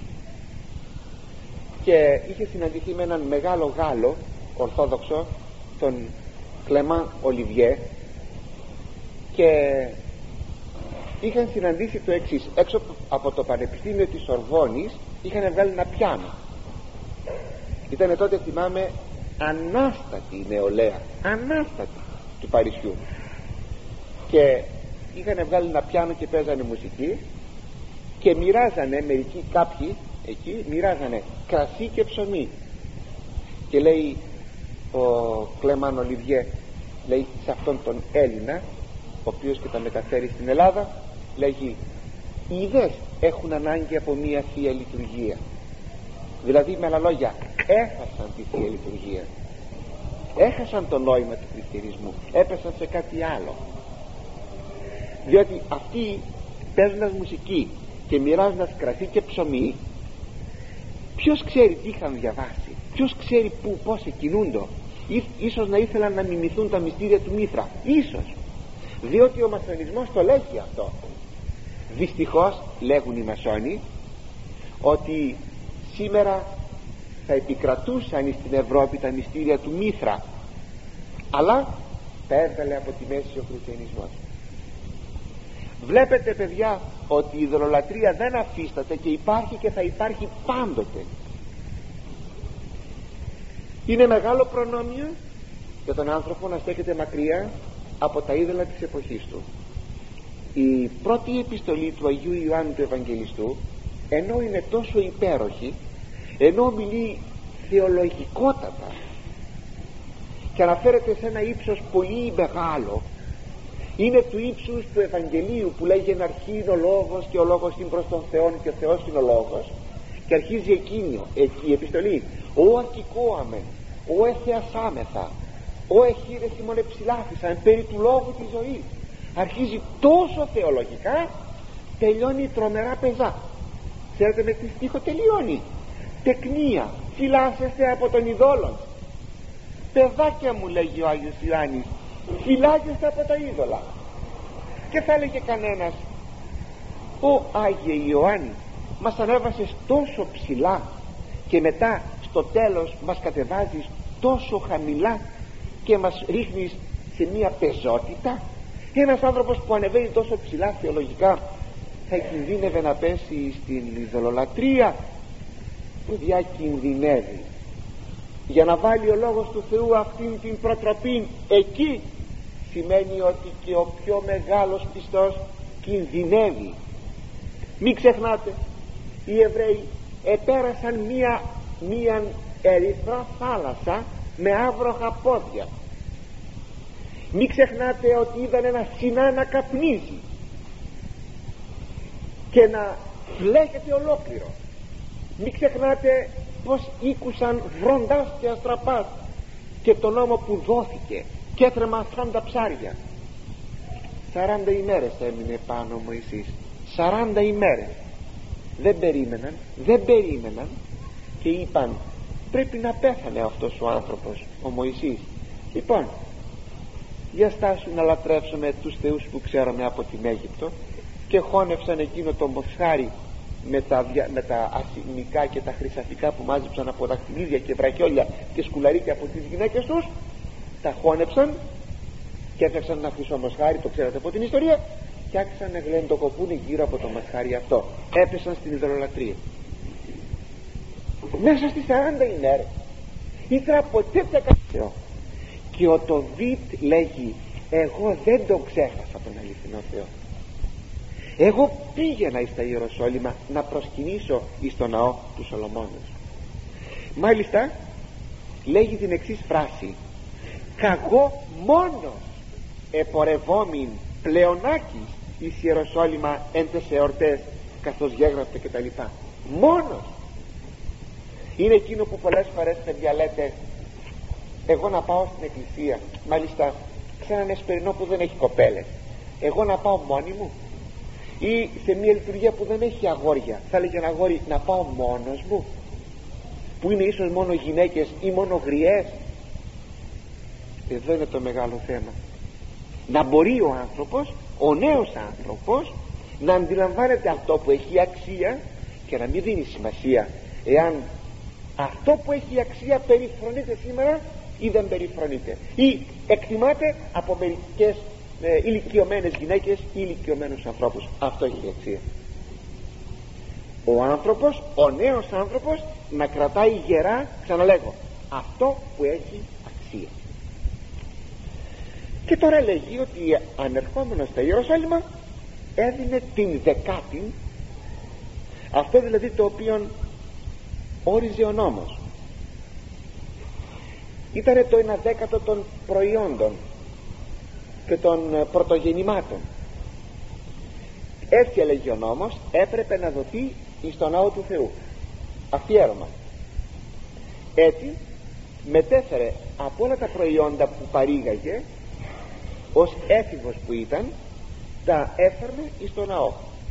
και είχε συναντηθεί με έναν μεγάλο Γάλλο Ορθόδοξο, τον Κλεμάν Ολιβιέ, και είχαν συναντήσει το εξής: έξω από το Πανεπιστήμιο της Σορβόνης είχαν βγάλει ένα πιάνο. Ήταν τότε, θυμάμαι, ανάστατη η νεολαία, ανάστατη του Παρισιού, και είχαν βγάλει ένα πιάνο και παίζανε μουσική και μοιράζανε μερικοί, κάποιοι εκεί μοιράζανε κρασί και ψωμί. Και λέει ο Κλεμάν Ολιβιέ, λέει σε αυτόν τον Έλληνα, ο οποίος και τα μεταφέρει στην Ελλάδα, λέγει: οι είδες έχουν ανάγκη από μια Θεία Λειτουργία. Δηλαδή, με άλλα λόγια, έχασαν τη Θεία Λειτουργία, έχασαν το νόημα του χριστιανισμού, έπεσαν σε κάτι άλλο. Διότι αυτοί παίζοντας μουσική και μοιράζοντας κρασί και ψωμί, ποιος ξέρει τι είχαν διαβάσει, ποιος ξέρει πού, πώς εκκινούντο. Ίσως να ήθελαν να μιμηθούν τα μυστήρια του Μήθρα, ίσως, διότι ο μασονισμός το λέγει αυτό. Δυστυχώς λέγουν οι μασόνοι ότι σήμερα θα επικρατούσαν στην Ευρώπη τα μυστήρια του Μήθρα, αλλά τα έβγαλε από τη μέση ο χριστιανισμός. Βλέπετε, παιδιά, ότι η ειδωλολατρία δεν αφίσταται και υπάρχει και θα υπάρχει πάντοτε. Είναι μεγάλο προνόμιο για τον άνθρωπο να στέκεται μακριά από τα είδωλα της εποχής του. Η πρώτη επιστολή του Αγίου Ιωάννου του Ευαγγελιστού, ενώ είναι τόσο υπέροχη, ενώ μιλεί θεολογικότατα και αναφέρεται σε ένα ύψος πολύ μεγάλο, είναι του ύψους του Ευαγγελίου που λέγει: εν αρχή είναι ο Λόγος και ο Λόγος είναι προς τον Θεόν και ο Θεός είναι ο Λόγος, και αρχίζει η επιστολή: ο ακικόαμεν, ο εθεασάμεθα, ο εχείρες ημών εψηλάφισαν περί του λόγου της ζωής. Αρχίζει τόσο θεολογικά, τελειώνει τρομερά πεζά. Ξέρετε με τι στίχο τελειώνει? Τεκνία, φυλάσσεστε από τον ειδόλων. Παιδάκια μου, λέγει ο Άγιος Ιωάννης, φυλάγεστε από τα είδωλα. Και θα έλεγε κανένας: ο Άγιε Ιωάννη, μας ανέβασες τόσο ψηλά και μετά στο τέλος μας κατεβάζεις τόσο χαμηλά και μας ρίχνεις σε μια πεζότητα. Ένας άνθρωπος που ανεβαίνει τόσο ψηλά θεολογικά θα κινδύνευε να πέσει στην ειδωλολατρία. Παιδιά, κινδυνεύει. Για να βάλει ο Λόγος του Θεού αυτήν την προτροπή εκεί, σημαίνει ότι και ο πιο μεγάλος πιστός κινδυνεύει. Μην ξεχνάτε, οι Εβραίοι επέρασαν μία ερυθρά θάλασσα με άβροχα πόδια. Μην ξεχνάτε ότι είδαν ένα Σινά να καπνίζει και να φλέγεται ολόκληρο. Μην ξεχνάτε πως ήκουσαν βροντάς και αστραπάς και τον νόμο που δόθηκε και έτρεμα σαν τα ψάρια. 40 ημέρες έμεινε πάνω ο Μωυσής, 40 ημέρες. Δεν περίμεναν και είπαν: πρέπει να πέθανε αυτός ο άνθρωπος, ο Μωυσής. Λοιπόν, για στάσου να λατρεύσουμε τους θεούς που ξέραμε από την Αίγυπτο, και χώνευσαν εκείνο το μοσχάρι με τα ασημικά και τα χρυσαφικά που μάζεψαν από δαχτυλίδια και βραχιόλια και σκουλαρίκια από τις γυναίκες τους. Τα χώνεψαν και έφτιαξαν ένα χρυσό μοσχάρι, το ξέρετε από την ιστορία, και άρχισαν να γλεντοκοπούνε γύρω από το μοσχάρι αυτό. Έπεσαν στην ειδωλολατρία μέσα στις 40 ημέρες. Ήθελα ποτέ δεν Θεό. Και ο Τοβίτ λέγει: εγώ δεν τον ξέχασα τον αληθινό Θεό. Εγώ πήγαινα εις τα Ιεροσόλυμα να προσκυνήσω εις το ναό του Σολομώντος. Μάλιστα λέγει την εξής φράση: καγώ μόνος επορευόμην πλεονάκης εις Ιεροσόλυμα εν τες εορτές, καθώς γέγραφε και τα λοιπά. Μόνος. Είναι εκείνο που πολλές φορές παιδιά λέτε, εγώ να πάω στην εκκλησία, μάλιστα σε έναν εσπερινό που δεν έχει κοπέλες, εγώ να πάω μόνη μου, ή σε μια λειτουργία που δεν έχει αγόρια, θα έλεγε ένα αγόρι να πάω μόνος μου, που είναι ίσως μόνο γυναίκες ή μόνο γριές. Εδώ είναι το μεγάλο θέμα. Να μπορεί ο άνθρωπος, ο νέος άνθρωπος, να αντιλαμβάνεται αυτό που έχει αξία και να μην δίνει σημασία εάν αυτό που έχει αξία περιφρονείται σήμερα ή δεν περιφρονείται, ή εκτιμάται από μερικές ηλικιωμένες γυναίκες ή ηλικιωμένους ανθρώπους. Αυτό έχει αξία. Ο άνθρωπος, ο νέος άνθρωπος, να κρατάει γερά, ξαναλέγω, αυτό που έχει αξία. Και τώρα λέγει ότι ανερχόμενος στα Ιεροσόλυμα έδινε την δεκάτη, αυτό δηλαδή το οποίο όριζε ο νόμος. Ήτανε το 1/10 των προϊόντων και των πρωτογεννημάτων. Έτσι έλεγε ο νόμος, έπρεπε να δοθεί στον ναό του Θεού, αφιέρωμα. Έτσι μετέφερε από όλα τα προϊόντα που παρήγαγε, ως έφηβος που ήταν, τα έφερνε στον ναό.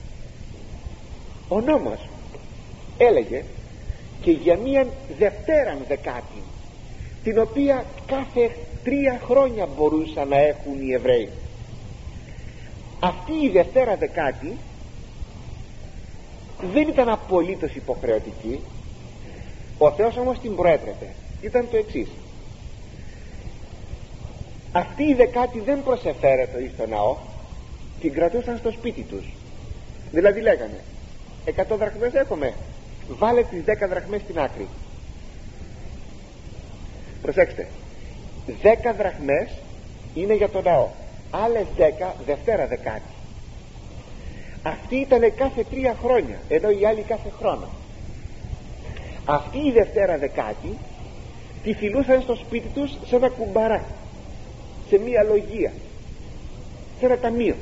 Ο νόμος έλεγε και για μία δευτέραν δεκάτη, την οποία κάθε 3 χρόνια μπορούσαν να έχουν οι Εβραίοι. Αυτή η δευτέρα δεκάτη δεν ήταν απολύτως υποχρεωτική. Ο Θεός όμως την προέτρεπε. Ήταν το εξής: αυτή η δεκάτη δεν προσεφέρεται εις το ναό, την κρατούσαν στο σπίτι τους. Δηλαδή λέγανε 100 δραχμές έχουμε, βάλε τις 10 δραχμές στην άκρη. Προσέξτε, 10 δραχμές είναι για το ναό, άλλες 10 δευτέρα δεκάτη. Αυτή ήταν κάθε 3 χρόνια, ενώ οι άλλοι κάθε χρόνο. Αυτή η δευτέρα δεκάτη τη φιλούσαν στο σπίτι τους σε ένα κουμπαρά, σε μία λογεία, σε ένα ταμείο,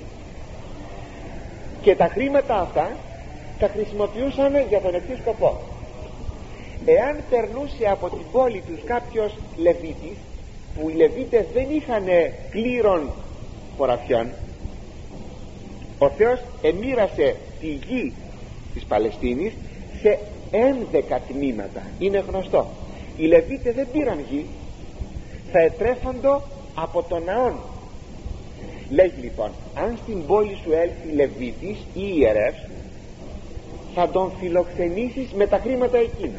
και τα χρήματα αυτά τα χρησιμοποιούσαν για τον εξής σκοπό: εάν περνούσε από την πόλη τους κάποιος Λεβίτης, που οι Λεβίτες δεν είχαν κλήρων χωραφιών, ο Θεός εμοίρασε τη γη της Παλαιστίνης σε 11 τμήματα. Είναι γνωστό, οι Λεβίτες δεν πήραν γη, θα ετρέφαντο από τον ναόν. Λέγει λοιπόν, αν στην πόλη σου έλθει Λεβίτης ή ιερεύς, θα τον φιλοξενήσεις με τα χρήματα εκείνα.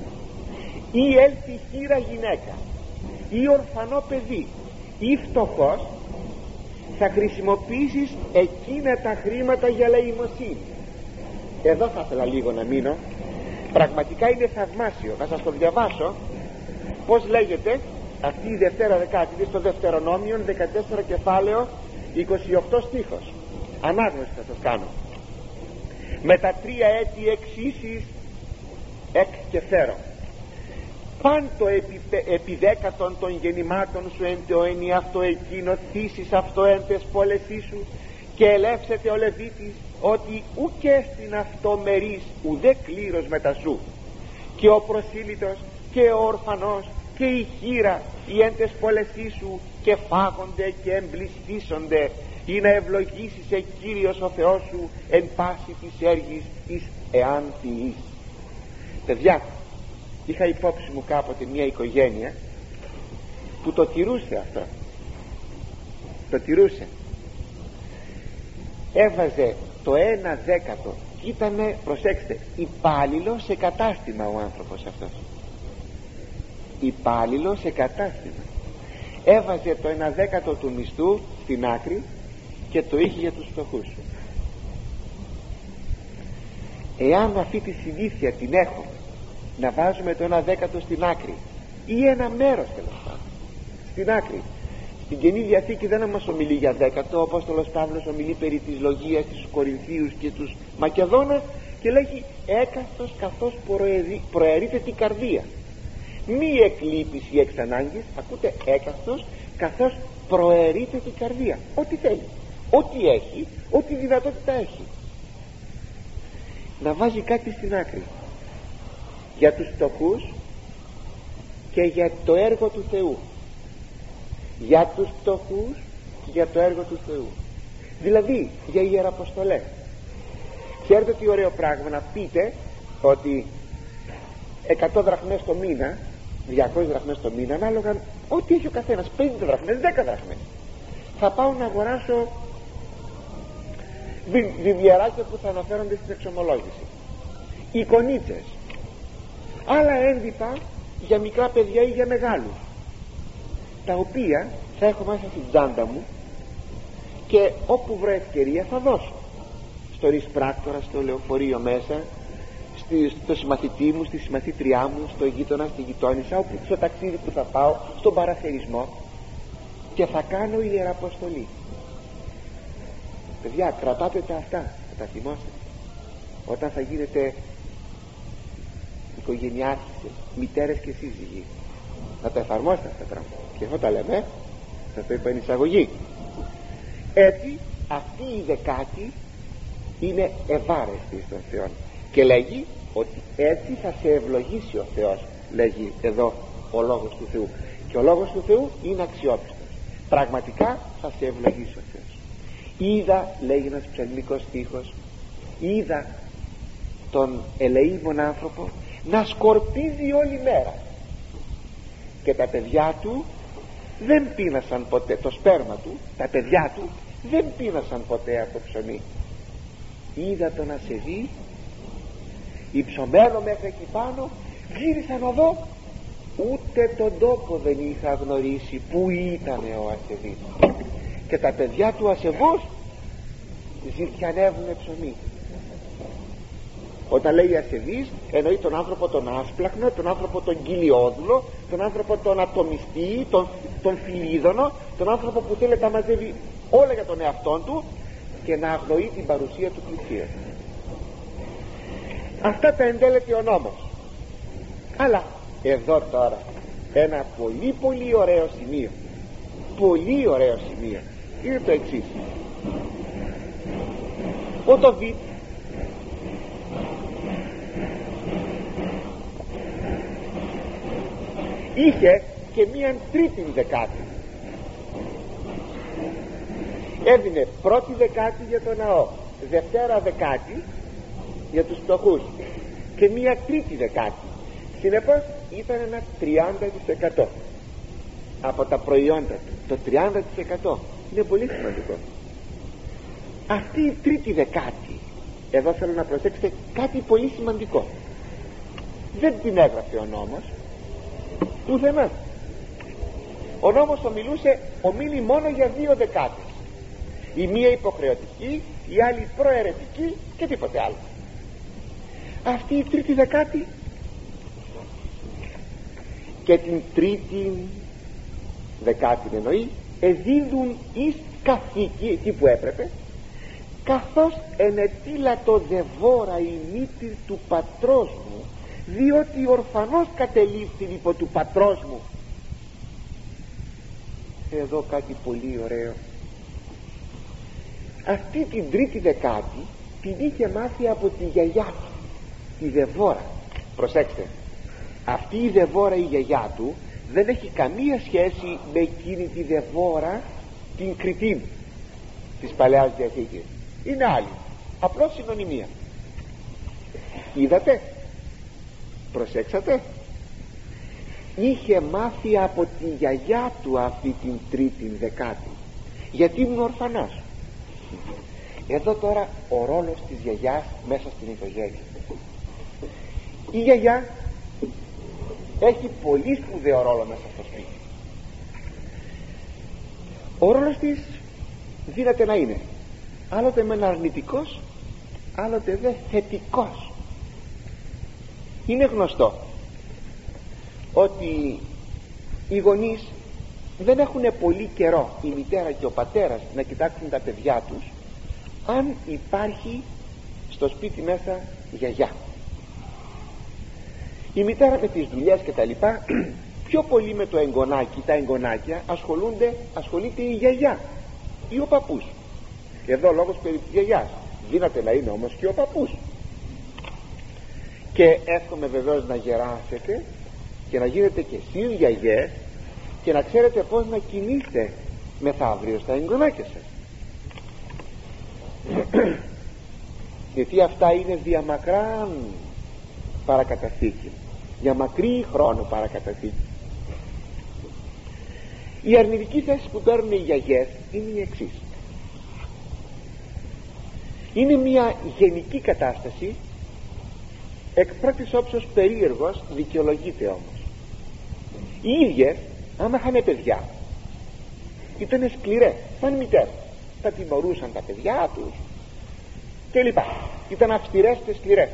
Ή έλθει χήρα γυναίκα, ή ορφανό παιδί, ή φτωχός, θα χρησιμοποιήσεις εκείνα τα χρήματα για λαιμοσύνη. Εδώ θα ήθελα λίγο να μείνω. Πραγματικά είναι θαυμάσιο. Να σας το διαβάσω πως λέγεται αυτή η δευτέρα δεκάτη. Είναι στο Δευτερονόμιον 14 κεφάλαιο 28 στίχος. Ανάγνωση θα σας κάνω. Με τα 3 έτη εξήσεις εκ και φέρω πάντο επί 10 των γεννημάτων σου εν το ένι αυτό εκείνο θύσεις αυτό εν τες πόλεσή σου, και ελεύσεται ο Λεβίτης ότι ουκ έστιν αυτό μερίς ουδέ κλήρος μετά σου, και ο προσήλυτος και ο ορφανός και η χήρα οι εν τες πόλεσή σου, και φάγονται και εμπληστήσονται, ή να ευλογήσεις Κύριος ο Θεός σου εν πάση της έργης εις εάν ποιείς. Παιδιά, είχα υπόψη μου κάποτε μια οικογένεια που το τηρούσε αυτό. Το τηρούσε. Έβαζε το 1/10, και ήτανε, προσέξτε, υπάλληλο σε κατάστημα ο άνθρωπος αυτός. Υπάλληλο σε κατάστημα. Έβαζε το 1/10 του μισθού στην άκρη και το είχε για τους φτωχούς. Εάν αυτή τη συνήθεια την έχουμε, να βάζουμε το 1/10 στην άκρη, ή ένα μέρος τέλος πάντων στην άκρη. Στην Καινή Διαθήκη δεν μας ομιλεί για 10. Ο Απόστολος Παύλος ομιλεί περί της λογίας της Κορινθίους και τους Μακεδόνας και λέγει έκαστος καθώς προαιρείται την καρδία. Μη εκλείπεις ή εξ ανάγκης, ακούτε, έκαστος καθώς προαιρείται την καρδία. Ό,τι θέλει, ό,τι έχει, ό,τι δυνατότητα έχει, να βάζει κάτι στην άκρη. για τους φτωχούς και για το έργο του Θεού. Για τους φτωχούς και για το έργο του Θεού, δηλαδή για ιεραποστολές. Ξέρετε τι ωραίο πράγμα να πείτε ότι 100 δραχμές το μήνα, 200 δραχμές το μήνα, ανάλογα ό,τι έχει ο καθένας, 50 δραχμές, 10 δραχμές, θα πάω να αγοράσω βιβλιαράκια που θα αναφέρονται στην εξομολόγηση, εικονίτσες, άλλα έντυπα για μικρά παιδιά ή για μεγάλους, τα οποία θα έχω μέσα στην τσάντα μου και όπου βρω ευκαιρία θα δώσω στο ρισπράκτορα, στο λεωφορείο μέσα, στο συμμαθητή μου, στη συμμαθήτριά μου, στο γείτονα, στη γειτόνισσα, στο ταξίδι που θα πάω, στον παραθερισμό, και θα κάνω ιεραποστολή. Παιδιά, κρατάτε τα αυτά, θα τα θυμόστε όταν θα γίνετε οικογενειάρχησες, μητέρες και σύζυγοι. Να τα εφαρμόσετε αυτά τα πράγματα. Και εγώ τα λέμε, θα το είπα εν εισαγωγή. Έτσι αυτή η δεκάτη είναι ευάρεστη στον Θεό και λέγει ότι έτσι θα σε ευλογήσει ο Θεός, λέγει εδώ ο Λόγος του Θεού. Και ο Λόγος του Θεού είναι αξιόπιστος, πραγματικά θα σε ευλογήσει ο Θεός. Είδα, λέγει ένας ψαλμικός στίχος, είδα τον ελεήμον άνθρωπο να σκορπίζει όλη μέρα και τα παιδιά του δεν πείνασαν ποτέ, το σπέρμα του, τα παιδιά του δεν πείνασαν ποτέ από ψωμί. Είδα τον ασεβή υψωμένο μέχρι εκεί πάνω, γύρισα να δω, ούτε τον τόπο δεν είχα γνωρίσει που ήταν ο ασεβής, και τα παιδιά του ασεβούς ζητιανεύουνε ψωμί. Όταν λέει ασεβής, εννοεί τον άνθρωπο τον άσπλαχνο, τον άνθρωπο τον κοιλιόδουλο, τον άνθρωπο τον ατομιστή, τον φιλίδωνο, τον άνθρωπο που θέλει να τα μαζεύει όλα για τον εαυτόν του και να αγνοεί την παρουσία του πλησίου. Αυτά τα εντέλεται ο νόμος. Αλλά εδώ τώρα ένα πολύ πολύ ωραίο σημείο, πολύ ωραίο σημείο είναι το εξής. Ο Δαβίδ είχε και μία τρίτη δεκάτη. Έδινε πρώτη δεκάτη για το ναό, δευτέρα δεκάτη για τους φτωχούς και μία τρίτη δεκάτη. Συνεπώς ήταν ένα 30% από τα προϊόντα του. Το 30% είναι πολύ σημαντικό. Αυτή η τρίτη δεκάτη, εδώ θέλω να προσέξετε κάτι πολύ σημαντικό, δεν την έγραφε ο νόμος πουθενά. Ο νόμος ομίλει μόνο για 2 δεκάτες, η μία υποχρεωτική, η άλλη προαιρετική και τίποτε άλλο. Αυτή η τρίτη δεκάτη και την τρίτη δεκάτη εννοεί εδίδουν εις καθήκη εκεί που έπρεπε, καθώς ενετήλατο δεβόρα η μήτηρ του πατρός μου, διότι ορφανός κατελήφθη υπό του πατρός μου. Εδώ κάτι πολύ ωραίο. Αυτή την τρίτη δεκάτη την είχε μάθει από τη γιαγιά του, τη Δεβόρα. Προσέξτε, αυτή η Δεβόρα, η γιαγιά του, δεν έχει καμία σχέση με εκείνη τη Δεβόρα την Κριτή της Παλαιάς Διαθήκης. Είναι άλλη, απλώς συνωνυμία. Είδατε, προσέξατε, είχε μάθει από τη γιαγιά του αυτή την τρίτη δεκάτη, γιατί ήμουν ορφανός. Εδώ τώρα ο ρόλος της γιαγιάς μέσα στην οικογένεια. Η γιαγιά έχει πολύ σπουδαίο ρόλο μέσα στο σπίτι. Ο ρόλος της δύναται να είναι άλλοτε μεν αρνητικός, άλλοτε δε θετικός. Είναι γνωστό ότι οι γονείς δεν έχουν πολύ καιρό, η μητέρα και ο πατέρας, να κοιτάξουν τα παιδιά τους αν υπάρχει στο σπίτι μέσα γιαγιά. Η μητέρα με τις δουλειές και τα λοιπά, πιο πολύ με το εγγονάκι, τα εγγονάκια ασχολείται η γιαγιά ή ο παππούς. Εδώ λόγος περί της γιαγιάς, δύναται να είναι όμως και ο παππούς. Και εύχομαι βεβαίως να γεράσετε και να γίνετε και εσείς γιαγιές και να ξέρετε πως να κινείστε μεθαύριο στα εγγονάκια σας. Γιατί αυτά είναι διαμακράν παρακαταθήκη, για μακρύ χρόνο παρακαταθήκη. Η αρνητική θέση που παίρνουν οι γιαγιές είναι η εξής. Είναι μια γενική κατάσταση, εκ πρώτης όψεως περίεργος, δικαιολογείται όμως. Οι ίδιες άμα είχαν παιδιά ήταν σκληρές σαν μητέρες, τα τιμωρούσαν τα παιδιά τους και λοιπά, ήταν αυστηρές και σκληρές.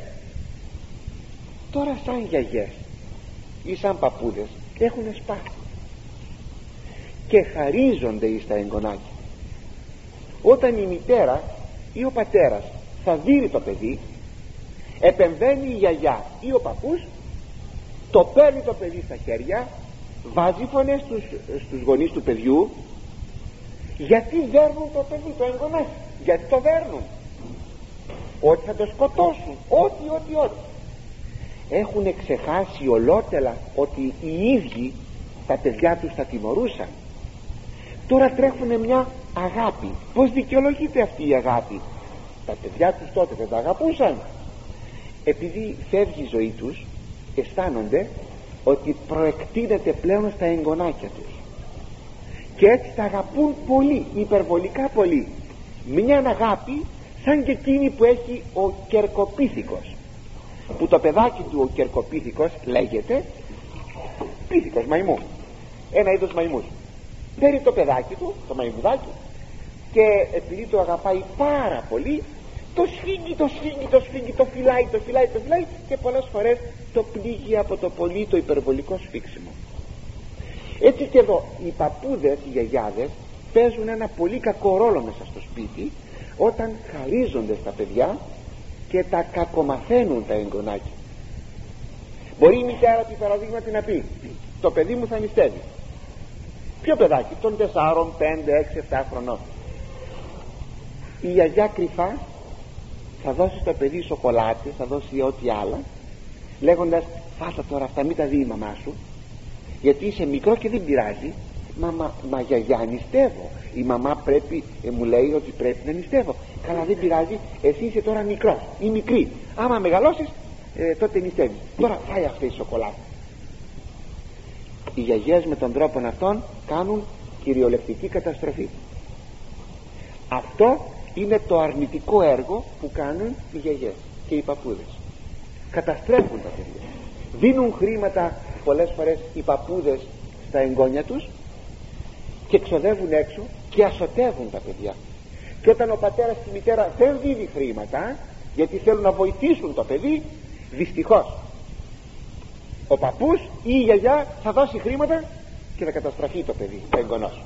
Τώρα σαν γιαγιές ή σαν παππούδες έχουν σπάσει και χαρίζονται εις τα εγγονάκια. Όταν η μητέρα ή ο πατέρας θα δείρει το παιδί, επεμβαίνει η γιαγιά ή ο παππούς, το παίρνει το παιδί στα χέρια, βάζει φωνές στους γονείς του παιδιού. Γιατί δέρνουν το παιδί, το εγγονάκι? Γιατί το δέρνουν? Ότι θα το σκοτώσουν, ό,τι έχουν ξεχάσει ολότελα ότι οι ίδιοι τα παιδιά τους τα τιμωρούσαν. Τώρα τρέχουν μια αγάπη. Πως δικαιολογείται αυτή η αγάπη? Τα παιδιά τους τότε δεν τα αγαπούσαν? Επειδή φεύγει η ζωή τους, αισθάνονται ότι προεκτείνεται πλέον στα εγγονάκια τους και έτσι τα αγαπούν πολύ, υπερβολικά πολύ. Μια αγάπη σαν και εκείνη που έχει ο κερκοπίθηκος, που το παιδάκι του ο κερκοπίθηκος λέγεται πίθηκος, μαϊμού, ένα είδος μαϊμούς. Παίρνει το παιδάκι του, το μαϊμουδάκι, και επειδή το αγαπάει πάρα πολύ, το σφίγγει, το φυλάει και πολλές φορές το πλήγει από το πολύ το υπερβολικό σφίξιμο. Έτσι και εδώ οι παππούδες, οι γιαγιάδες παίζουν ένα πολύ κακό ρόλο μέσα στο σπίτι όταν χαρίζονται στα παιδιά και τα κακομαθαίνουν τα εγγονάκια. Μπορεί η μητέρα του παραδείγματι να πει: το παιδί μου θα νηστεύει. Ποιο παιδάκι? Των 4, 5, 6, 7 χρονών. Η γιαγιά κρυφά θα δώσει στο παιδί σοκολάτες, θα δώσει ό,τι άλλα, λέγοντας: φάτα τώρα αυτά, μην τα δει η μαμά σου, γιατί είσαι μικρό και δεν πειράζει. Μα γιαγιά, νηστεύω. Η μαμά πρέπει, μου λέει ότι πρέπει να νηστεύω. Καλά, δεν πειράζει, εσύ είσαι τώρα μικρός ή μικρή. Άμα μεγαλώσεις, τότε νηστεύεις. Τώρα φάει αυτή η σοκολάτα. Οι γιαγιές με τον τρόπο αυτόν κάνουν κυριολεκτική καταστροφή. Αυτό είναι το αρνητικό έργο που κάνουν οι γιαγιές και οι παππούδες. Καταστρέφουν τα παιδιά. Δίνουν χρήματα πολλές φορές οι παππούδες στα εγγόνια τους και ξοδεύουν έξω και ασωτεύουν τα παιδιά. Και όταν ο πατέρας και η μητέρα δεν δίνει χρήματα γιατί θέλουν να βοηθήσουν το παιδί, δυστυχώς ο παππούς ή η γιαγιά θα δώσει χρήματα και θα καταστραφεί το παιδί, το εγγονός.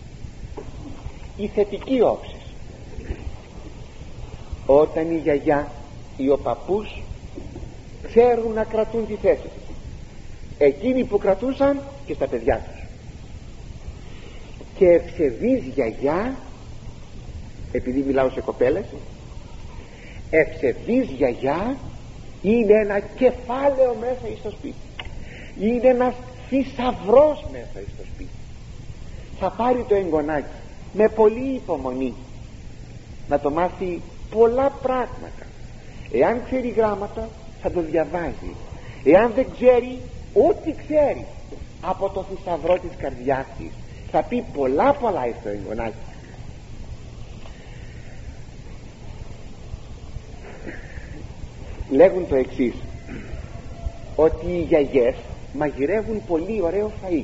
Η θετική όψη: όταν η γιαγιά ή ο παππούς ξέρουν να κρατούν τη θέση τους, εκείνοι που κρατούσαν και στα παιδιά τους. Και ευσεβής γιαγιά, επειδή μιλάω σε κοπέλες, ευσεβής γιαγιά είναι ένα κεφάλαιο μέσα στο σπίτι, είναι ένας θησαυρός μέσα στο σπίτι. Θα πάρει το εγγονάκι με πολλή υπομονή να το μάθει πολλά πράγματα. Εάν ξέρει γράμματα θα το διαβάζει, εάν δεν ξέρει, ό,τι ξέρει από το θησαυρό της καρδιάς της θα πει πολλά στο εγγονάκι. Λέγουν το εξής, ότι οι γιαγιές μαγειρεύουν πολύ ωραίο φαΐ.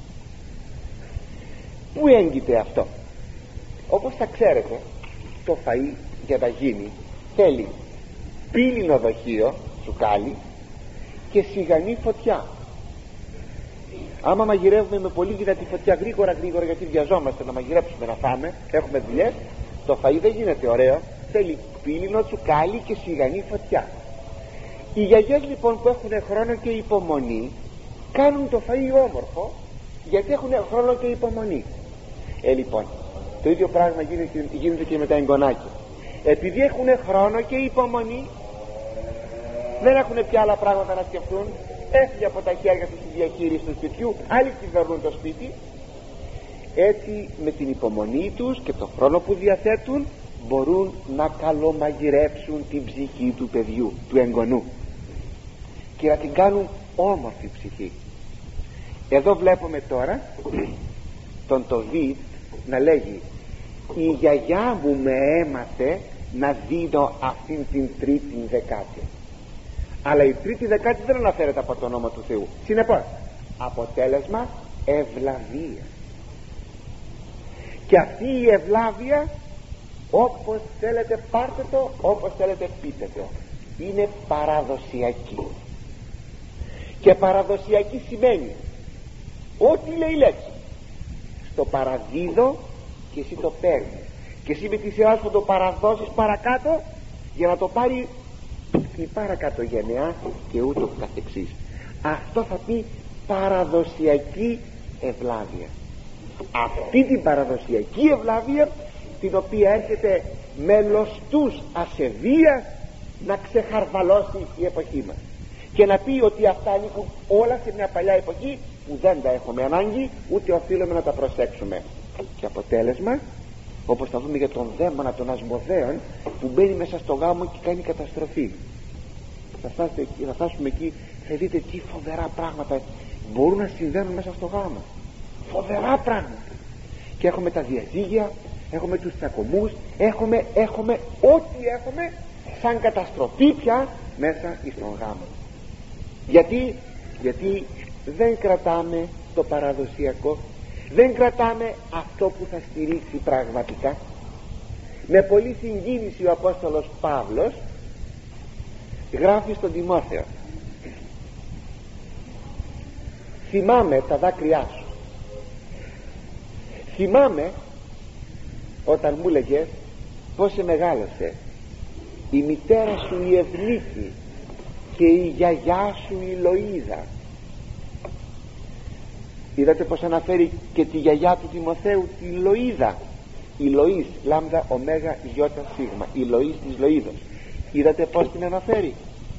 Πού έγκυται αυτό? Όπως θα ξέρετε, το φαΐ για να γίνει θέλει πύλινο δοχείο, τσουκάλι, και σιγανή φωτιά. Άμα μαγειρεύουμε με πολύ δυνατή φωτιά γρήγορα γιατί βιαζόμαστε να μαγειρέψουμε να φάμε, έχουμε δουλειές, το φαΐ δεν γίνεται ωραίο, θέλει πύλινο, τσουκάλι και σιγανή φωτιά. Οι γιαγιές λοιπόν που έχουν χρόνο και υπομονή κάνουν το φαΐ όμορφο, γιατί έχουν χρόνο και υπομονή. Λοιπόν, το ίδιο πράγμα γίνεται και με τα εγγονάκια. Επειδή έχουν χρόνο και υπομονή, δεν έχουν πια άλλα πράγματα να σκεφτούν, έφυγε από τα χέρια τους η διαχείριση του σπιτιού, άλλοι κυβερνούν το σπίτι. Έτσι με την υπομονή τους και το χρόνο που διαθέτουν μπορούν να καλομαγειρέψουν την ψυχή του παιδιού, του εγγονού, και να την κάνουν όμορφη ψυχή. Εδώ βλέπουμε τώρα τον Τοβίτ να λέγει: η γιαγιά μου με έμαθε να δίνω αυτήν την τρίτη δεκάτη. Αλλά η τρίτη δεκάτη δεν αναφέρεται από το όνομα του Θεού. Συνεπώς αποτέλεσμα ευλαβία. Και αυτή η ευλάβεια, όπως θέλετε πάρτε το, όπως θέλετε πείτε το, είναι παραδοσιακή. Και παραδοσιακή σημαίνει ό,τι λέει η λέξη, στο παραδίδω και εσύ το παίρνεις, και εσύ με τη σειρά σου το παραδώσεις παρακάτω για να το πάρει η παρακάτω γενεά και ούτω καθεξής. Αυτό θα πει παραδοσιακή ευλάβεια. Αυτή την παραδοσιακή ευλάβεια, την οποία έρχεται με λωστούς ασεβίας να ξεχαρβαλώσει η εποχή μας και να πει ότι αυτά ανήκουν όλα σε μια παλιά εποχή που δεν τα έχουμε ανάγκη, ούτε οφείλουμε να τα προσέξουμε. Και αποτέλεσμα, όπως θα δούμε για τον δαίμονα των Ασμοδαίων που μπαίνει μέσα στο γάμο και κάνει καταστροφή, θα φτάσουμε εκεί, θα δείτε τι φοβερά πράγματα μπορούν να συμβαίνουν μέσα στο γάμο. Φοβερά πράγματα. Και έχουμε τα διαζύγια, έχουμε τους τσακωμούς, έχουμε ό,τι έχουμε σαν καταστροφή πια μέσα στον γάμο. Γιατί δεν κρατάμε το παραδοσιακό, δεν κρατάμε αυτό που θα στηρίξει πραγματικά. Με πολλή συγκίνηση ο Απόστολος Παύλος γράφει στον Τιμόθεο: θυμάμαι τα δάκρυά σου. Θυμάμαι όταν μου έλεγες πως σε μεγάλωσε η μητέρα σου η Ευνίκη και η γιαγιά σου η Λοΐδα. Είδατε πως αναφέρει και τη γιαγιά του Τιμοθέου, τη Λοΐδα, η Λοΐς, λάμδα ωμέγα γιώτα σίγμα, η Λοΐς της Λοΐδος. Είδατε πως την αναφέρει.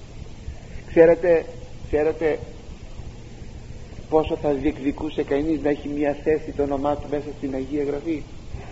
Ξέρετε πόσο θα διεκδικούσε κανείς να έχει μια θέση το όνομά του μέσα στην Αγία Γραφή,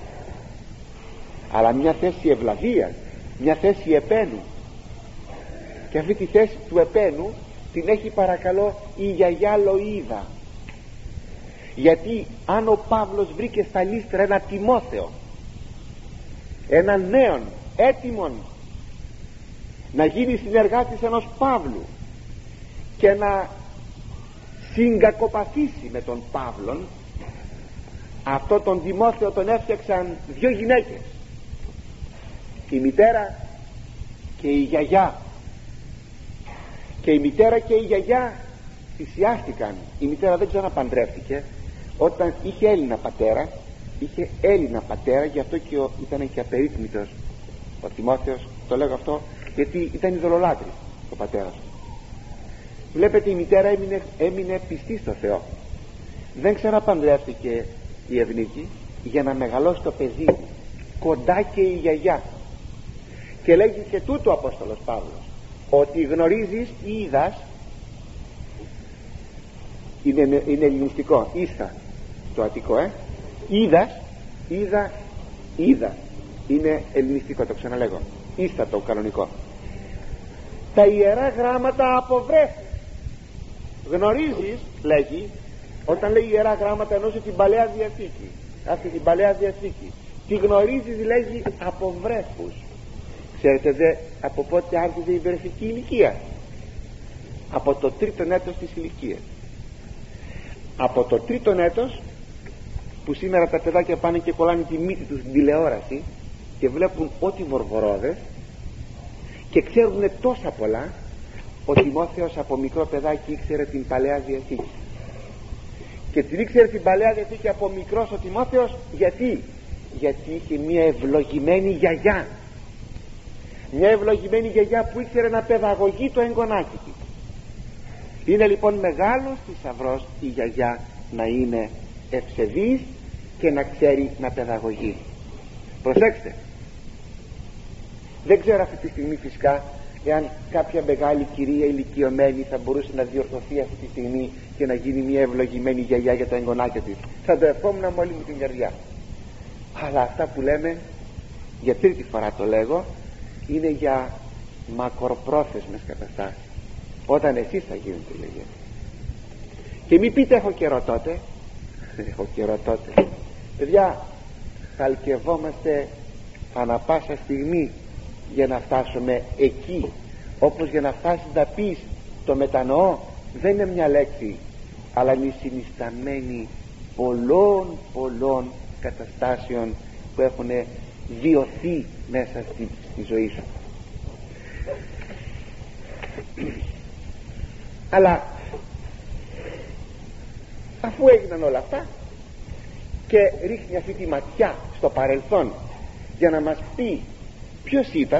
αλλά μια θέση ευλαβίας, μια θέση επένου. Και αυτή τη θέση του επένου την έχει παρακαλώ η γιαγιά Λοΐδα. Γιατί αν ο Παύλος βρήκε στα Λύστρα ένα Τιμόθεο, έναν νέον έτοιμον να γίνει συνεργάτης ενός Παύλου και να συγκακοπαθήσει με τον Παύλον, αυτό τον Τιμόθεο τον έφτιαξαν δύο γυναίκες, η μητέρα και η γιαγιά. Και η μητέρα και η γιαγιά θυσιάστηκαν. Η μητέρα δεν ξαναπαντρεύτηκε. Όταν είχε Έλληνα πατέρα, γι' αυτό και ήταν και απερίθμητος ο Τιμόθεος. Το λέγω αυτό γιατί ήταν ειδωλολάτρης ο πατέρας του. Βλέπετε, η μητέρα έμεινε πιστή στο Θεό. Δεν ξαναπαντρεύτηκε η Ευνίκη για να μεγαλώσει το παιδί, κοντά και η γιαγιά. Και λέγει και τούτο ο Απόστολος Παύλος, ότι γνωρίζεις ή είδας, είναι ελληνιστικό, ίστα το αττικό, είδα, είναι ελληνιστικό, το ξαναλέγω, ίστα το κανονικό, τα Ιερά Γράμματα αποβρέφουν. Γνωρίζεις, λέγει, όταν λέει Ιερά Γράμματα εννοούσε την Παλαιά Διαθήκη, αυτή την Παλαιά Διαθήκη. Τι γνωρίζεις, λέγει, αποβρέφους. Ξέρετε δε από πότε άρχιζε η βρεφική ηλικία? Από το τρίτον έτος της ηλικίας. Από το τρίτον έτος, που σήμερα τα παιδάκια πάνε και κολλάνε τη μύτη τους στην τηλεόραση και βλέπουν ό,τι βορβορόδες και ξέρουν τόσα πολλά. Ο Τιμόθεος από μικρό παιδάκι ήξερε την Παλαιά Διαθήκη, και την ήξερε την Παλαιά Διαθήκη από μικρός ο Τιμόθεος. Γιατί είχε μια ευλογημένη γιαγιά, μια ευλογημένη γιαγιά που ήξερε να παιδαγωγεί το εγγονάκι της. Είναι λοιπόν μεγάλος θησαυρός η γιαγιά να είναι ευσεβής και να ξέρει να παιδαγωγεί. Προσέξτε, δεν ξέρω αυτή τη στιγμή φυσικά εάν κάποια μεγάλη κυρία ηλικιωμένη θα μπορούσε να διορθωθεί αυτή τη στιγμή και να γίνει μια ευλογημένη γιαγιά για τα εγγονάκια της, θα το ευχόμουν με όλη μου την καρδιά. Αλλά αυτά που λέμε, για τρίτη φορά το λέγω, είναι για μακροπρόθεσμες καταστάσεις. Όταν εσείς θα γίνετε γιαγιά. Και μην πείτε έχω καιρό τότε. Έχω καιρό τότε. Παιδιά, χαλκευόμαστε ανά πάσα στιγμή για να φτάσουμε εκεί. Όπως για να φτάσεις να πεις το μετανοώ, δεν είναι μια λέξη, αλλά είναι συνισταμένη πολλών καταστάσεων που έχουν βιωθεί μέσα στη ζωή σου. Αλλά αφού έγιναν όλα αυτά και ρίχνει αυτή τη ματιά στο παρελθόν για να μας πει ποιος ήταν,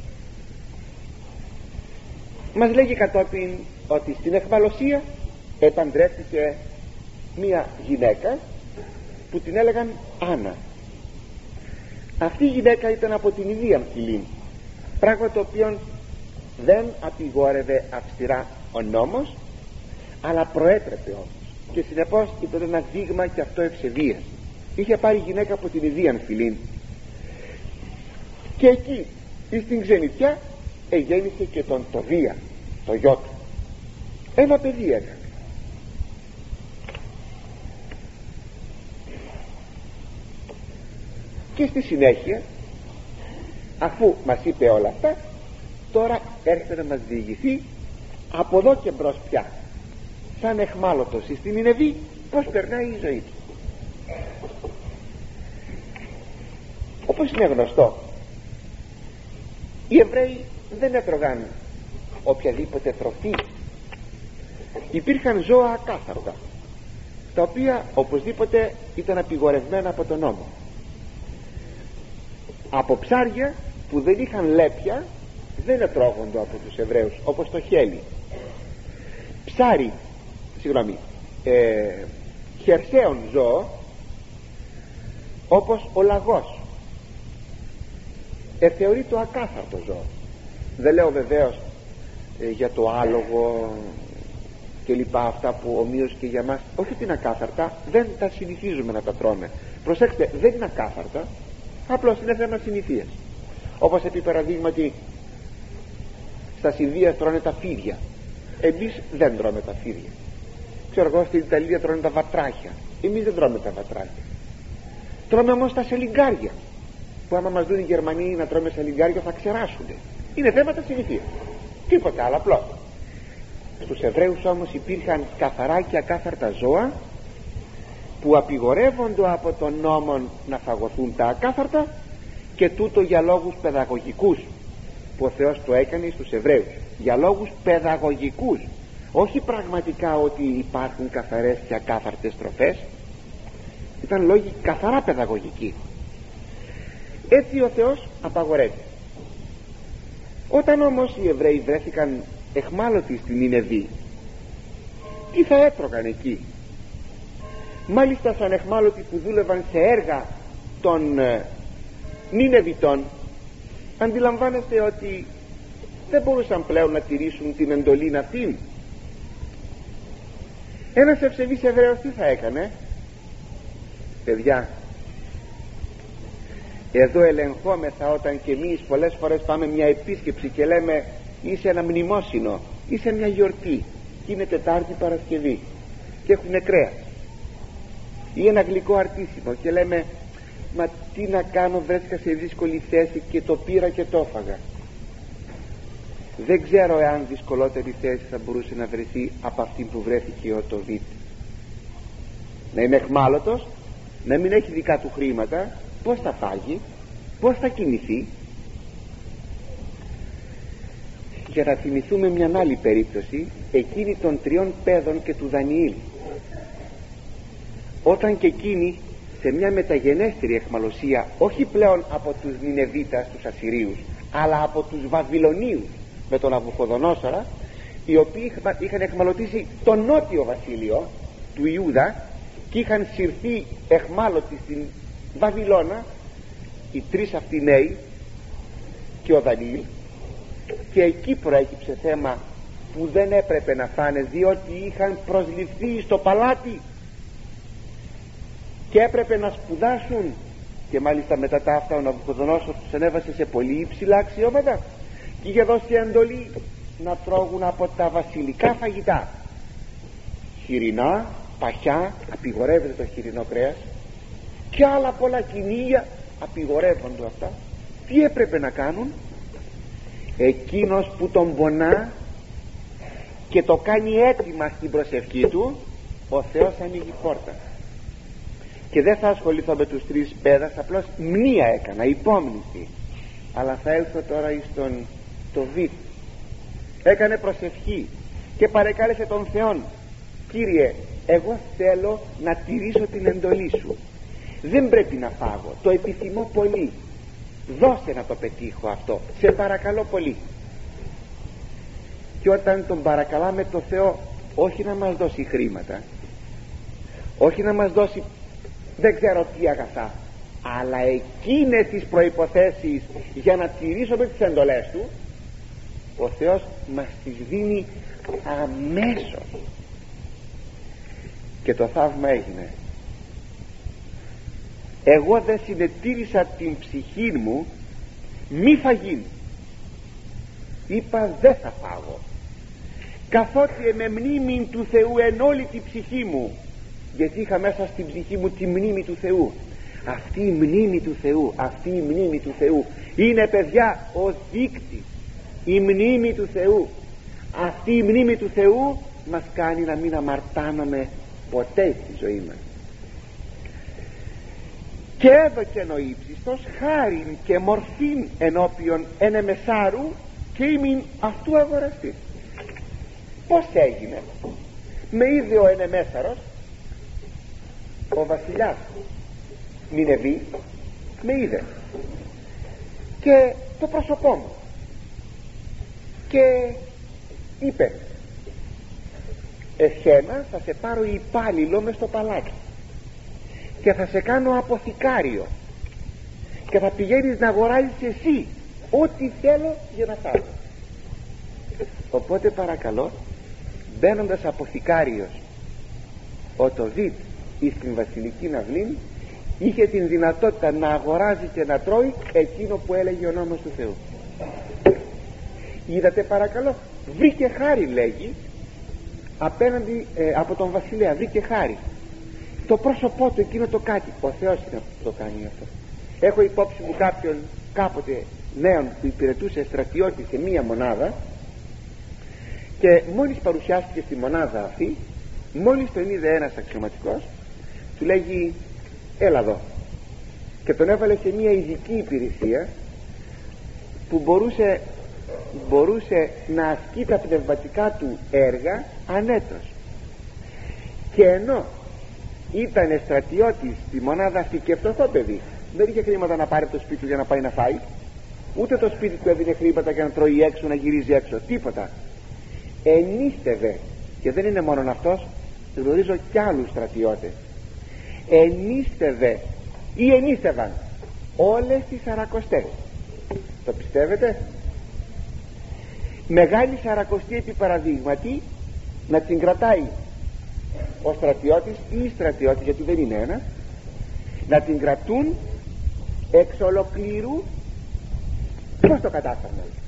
μας λέγει κατόπιν ότι στην αιχμαλωσία επαντρεύτηκε μία γυναίκα που την έλεγαν Άννα. Αυτή η γυναίκα ήταν από την Ιδία φυλή, πράγμα το οποίο δεν απειγόρευε αυστηρά ο νόμος, αλλά προέτρεπε όμως, και συνεπώς ήταν ένα δείγμα και αυτό ευσεβίας. Είχε πάρει γυναίκα από την Ιδία φυλή και εκεί στην ξενιτιά εγέννησε και τον Τοβία, το γιο του. Ένα παιδί έκανε. Και στη συνέχεια, αφού μας είπε όλα αυτά, τώρα έρχεται να μας διηγηθεί από εδώ και μπρος πια, σαν εχμάλωτος στην Νινεβή, πως περνάει η ζωή του. Όπως είναι γνωστό, οι Εβραίοι δεν έτρωγαν οποιαδήποτε τροφή. Υπήρχαν ζώα ακάθαρτα, τα οποία οπωσδήποτε ήταν απειγορευμένα από τον νόμο. Από ψάρια που δεν είχαν λέπια δεν ετρώγονται από τους Εβραίους, όπως το χέλι. Χερσαίων ζώο, όπως ο λαγός, θεωρεί το ακάθαρτο ζώο. Δεν λέω βεβαίως για το άλογο και λοιπά, αυτά που ομοίως και για μας, όχι ότι είναι ακάθαρτα, δεν τα συνηθίζουμε να τα τρώμε. Προσέξτε, δεν είναι ακάθαρτα, απλώς είναι θέμα συνηθίας. Όπως επί παραδείγματι στα Ινδία τρώνε τα φίδια, εμείς δεν τρώμε τα φίδια. Ξέρω εγώ, στην Ιταλία τρώνε τα βατράχια, εμείς δεν τρώμε τα βατράχια. Τρώμε όμως τα σελιγκάρια, που άμα μας δουν οι Γερμανοί να τρώμε σελιγκάρια θα ξεράσουνε. Είναι θέματα συνηθίας, τίποτα άλλο, απλώς. Στους Εβραίους όμως υπήρχαν καθαρά και ακάθαρτα ζώα που απειγορεύονται από τον νόμο να φαγωθούν τα ακάθαρτα, και τούτο για λόγους παιδαγωγικούς που ο Θεός το έκανε στους Εβραίους, για λόγους παιδαγωγικούς, όχι πραγματικά ότι υπάρχουν καθαρές και ακάθαρτες τροφές, ήταν λόγοι καθαρά παιδαγωγικοί. Έτσι ο Θεός απαγορεύει. Όταν όμως οι Εβραίοι βρέθηκαν εχμάλωτοι στην Νινεβή, τι θα έτρωγαν εκεί? Μάλιστα σαν εχμάλωτοι που δούλευαν σε έργα των Νινεβιτών, αντιλαμβάνεστε ότι δεν μπορούσαν πλέον να τηρήσουν την εντολή αυτήν. Ένας ευσεβής Εβραίος τι θα έκανε? Παιδιά, εδώ ελεγχόμεθα όταν και εμείς πολλές φορές πάμε μια επίσκεψη και λέμε είσαι ένα μνημόσυνο, είσαι μια γιορτή, είναι Τετάρτη Παρασκευή και έχουν κρέας, ή ένα γλυκό αρτίσιμο και λέμε μα τι να κάνω, βρέθηκα σε δύσκολη θέση και το πήρα και το έφαγα. Δεν ξέρω εάν δυσκολότερη θέση θα μπορούσε να βρεθεί από αυτή που βρέθηκε ο Τοβίτ. Να είναι εχμάλωτος, να μην έχει δικά του χρήματα, πως θα φάγει, πως θα κινηθεί? Για να θυμηθούμε μια άλλη περίπτωση, εκείνη των 3 παιδών και του Δανιήλ, όταν και εκείνοι σε μια μεταγενέστερη αιχμαλωσία, όχι πλέον από τους Νινεβίτας, τους Ασσυρίους, αλλά από τους Βαβυλωνίους με τον Ναβουχοδονόσορα, οι οποίοι είχαν αιχμαλωτήσει το νότιο βασίλειο του Ιούδα και είχαν συρθεί αιχμάλωτοι στην Βαβυλώνα, οι 3 αυτοί νέοι και ο Δανιήλ, και εκεί προέκυψε θέμα που δεν έπρεπε να φάνε, διότι είχαν προσληφθεί στο παλάτι και έπρεπε να σπουδάσουν, και μάλιστα μετά τα αυτά ο Ναβουχοδονόσορ τους ανέβασε σε πολύ υψηλά αξιώματα και είχε δώσει εντολή να τρώγουν από τα βασιλικά φαγητά, χοιρινά, παχιά, απειγορεύεται το χοιρινό κρέας, και άλλα πολλά κυνήγια απειγορεύονται αυτά. Τι έπρεπε να κάνουν? Εκείνος που τον πονά και το κάνει έτοιμα στην προσευχή του, ο Θεός ανοίγει πόρτα. Και δεν θα ασχοληθώ με τους τρεις πέδας, απλώς μία έκανα, υπόμνηση. Αλλά θα έλθω τώρα εις το Β. Έκανε προσευχή και παρεκάλεσε τον Θεόν: Κύριε, εγώ θέλω να τηρήσω την εντολή σου, δεν πρέπει να φάγω, το επιθυμώ πολύ, δώσε να το πετύχω αυτό, σε παρακαλώ πολύ. Και όταν τον παρακαλάμε το Θεό, όχι να μας δώσει χρήματα, όχι να μας δώσει δεν ξέρω τι αγαθά, αλλά εκείνες τις προϋποθέσεις για να τηρήσουμε τις εντολές του, ο Θεός μας τις δίνει αμέσως. Και το θαύμα έγινε. Εγώ δεν συνετήρησα την ψυχή μου μη φαγήν, είπα δεν θα φάγω, καθότι με μνήμη του Θεού εν όλη την ψυχή μου, γιατί είχα μέσα στην ψυχή μου τη μνήμη του Θεού. Αυτή η μνήμη του Θεού, αυτή η μνήμη του Θεού είναι, παιδιά, ο δείκτης. Η μνήμη του Θεού, αυτή η μνήμη του Θεού μας κάνει να μην αμαρτάνομαι ποτέ στη ζωή μας. Και έδωκεν ο ύψιστος χάριν και μορφήν ενώπιον ενεμεσάρου και ήμην αυτού αγοραστή. Πως έγινε? Με είδε ο ενεμέσαρος, ο βασιλιάς Νινεβή, με είδε και το πρόσωπό μου και είπε: εσένα θα σε πάρω υπάλληλο μες στο παλάτι και θα σε κάνω αποθηκάριο και θα πηγαίνεις να αγοράζεις εσύ ό,τι θέλω για να φάω. Οπότε παρακαλώ, μπαίνοντας αποθηκάριος ο Τοβίτ εις την βασιλική αυλή, είχε την δυνατότητα να αγοράζει και να τρώει εκείνο που έλεγε ο νόμος του Θεού. Είδατε παρακαλώ, βρήκε χάρη, λέγει, απέναντι από τον βασιλέα, βρήκε χάρη. Το πρόσωπό του εκείνο το κάτι, ο Θεός είναι που το κάνει αυτό. Έχω υπόψη μου κάποιον κάποτε νέον που υπηρετούσε στρατιώτη σε μία μονάδα, και μόλις παρουσιάστηκε στη μονάδα αυτή, μόλις τον είδε ένας αξιωματικός, του λέγει: έλα εδώ, και τον έβαλε σε μια ειδική υπηρεσία που μπορούσε να ασκεί τα πνευματικά του έργα ανέτος. Και ενώ ήταν στρατιώτης στη μονάδα αυτή, και φτωχό παιδί, δεν είχε χρήματα να πάρει από το σπίτι του για να πάει να φάει, ούτε το σπίτι του έδινε χρήματα για να τρώει έξω, να γυρίζει έξω, τίποτα. Ενίστευε, και δεν είναι μόνο αυτός, γνωρίζω κι άλλους στρατιώτες, ενίστευε ή ενίστευαν όλες τις σαρακοστές. Το πιστεύετε? Μεγάλη σαρακοστή επί παραδείγματι να την κρατάει ο στρατιώτης ή η στρατιώτη, γιατί δεν είναι ένας, να την κρατούν εξ ολοκλήρου. Πώς το κατάφερναν?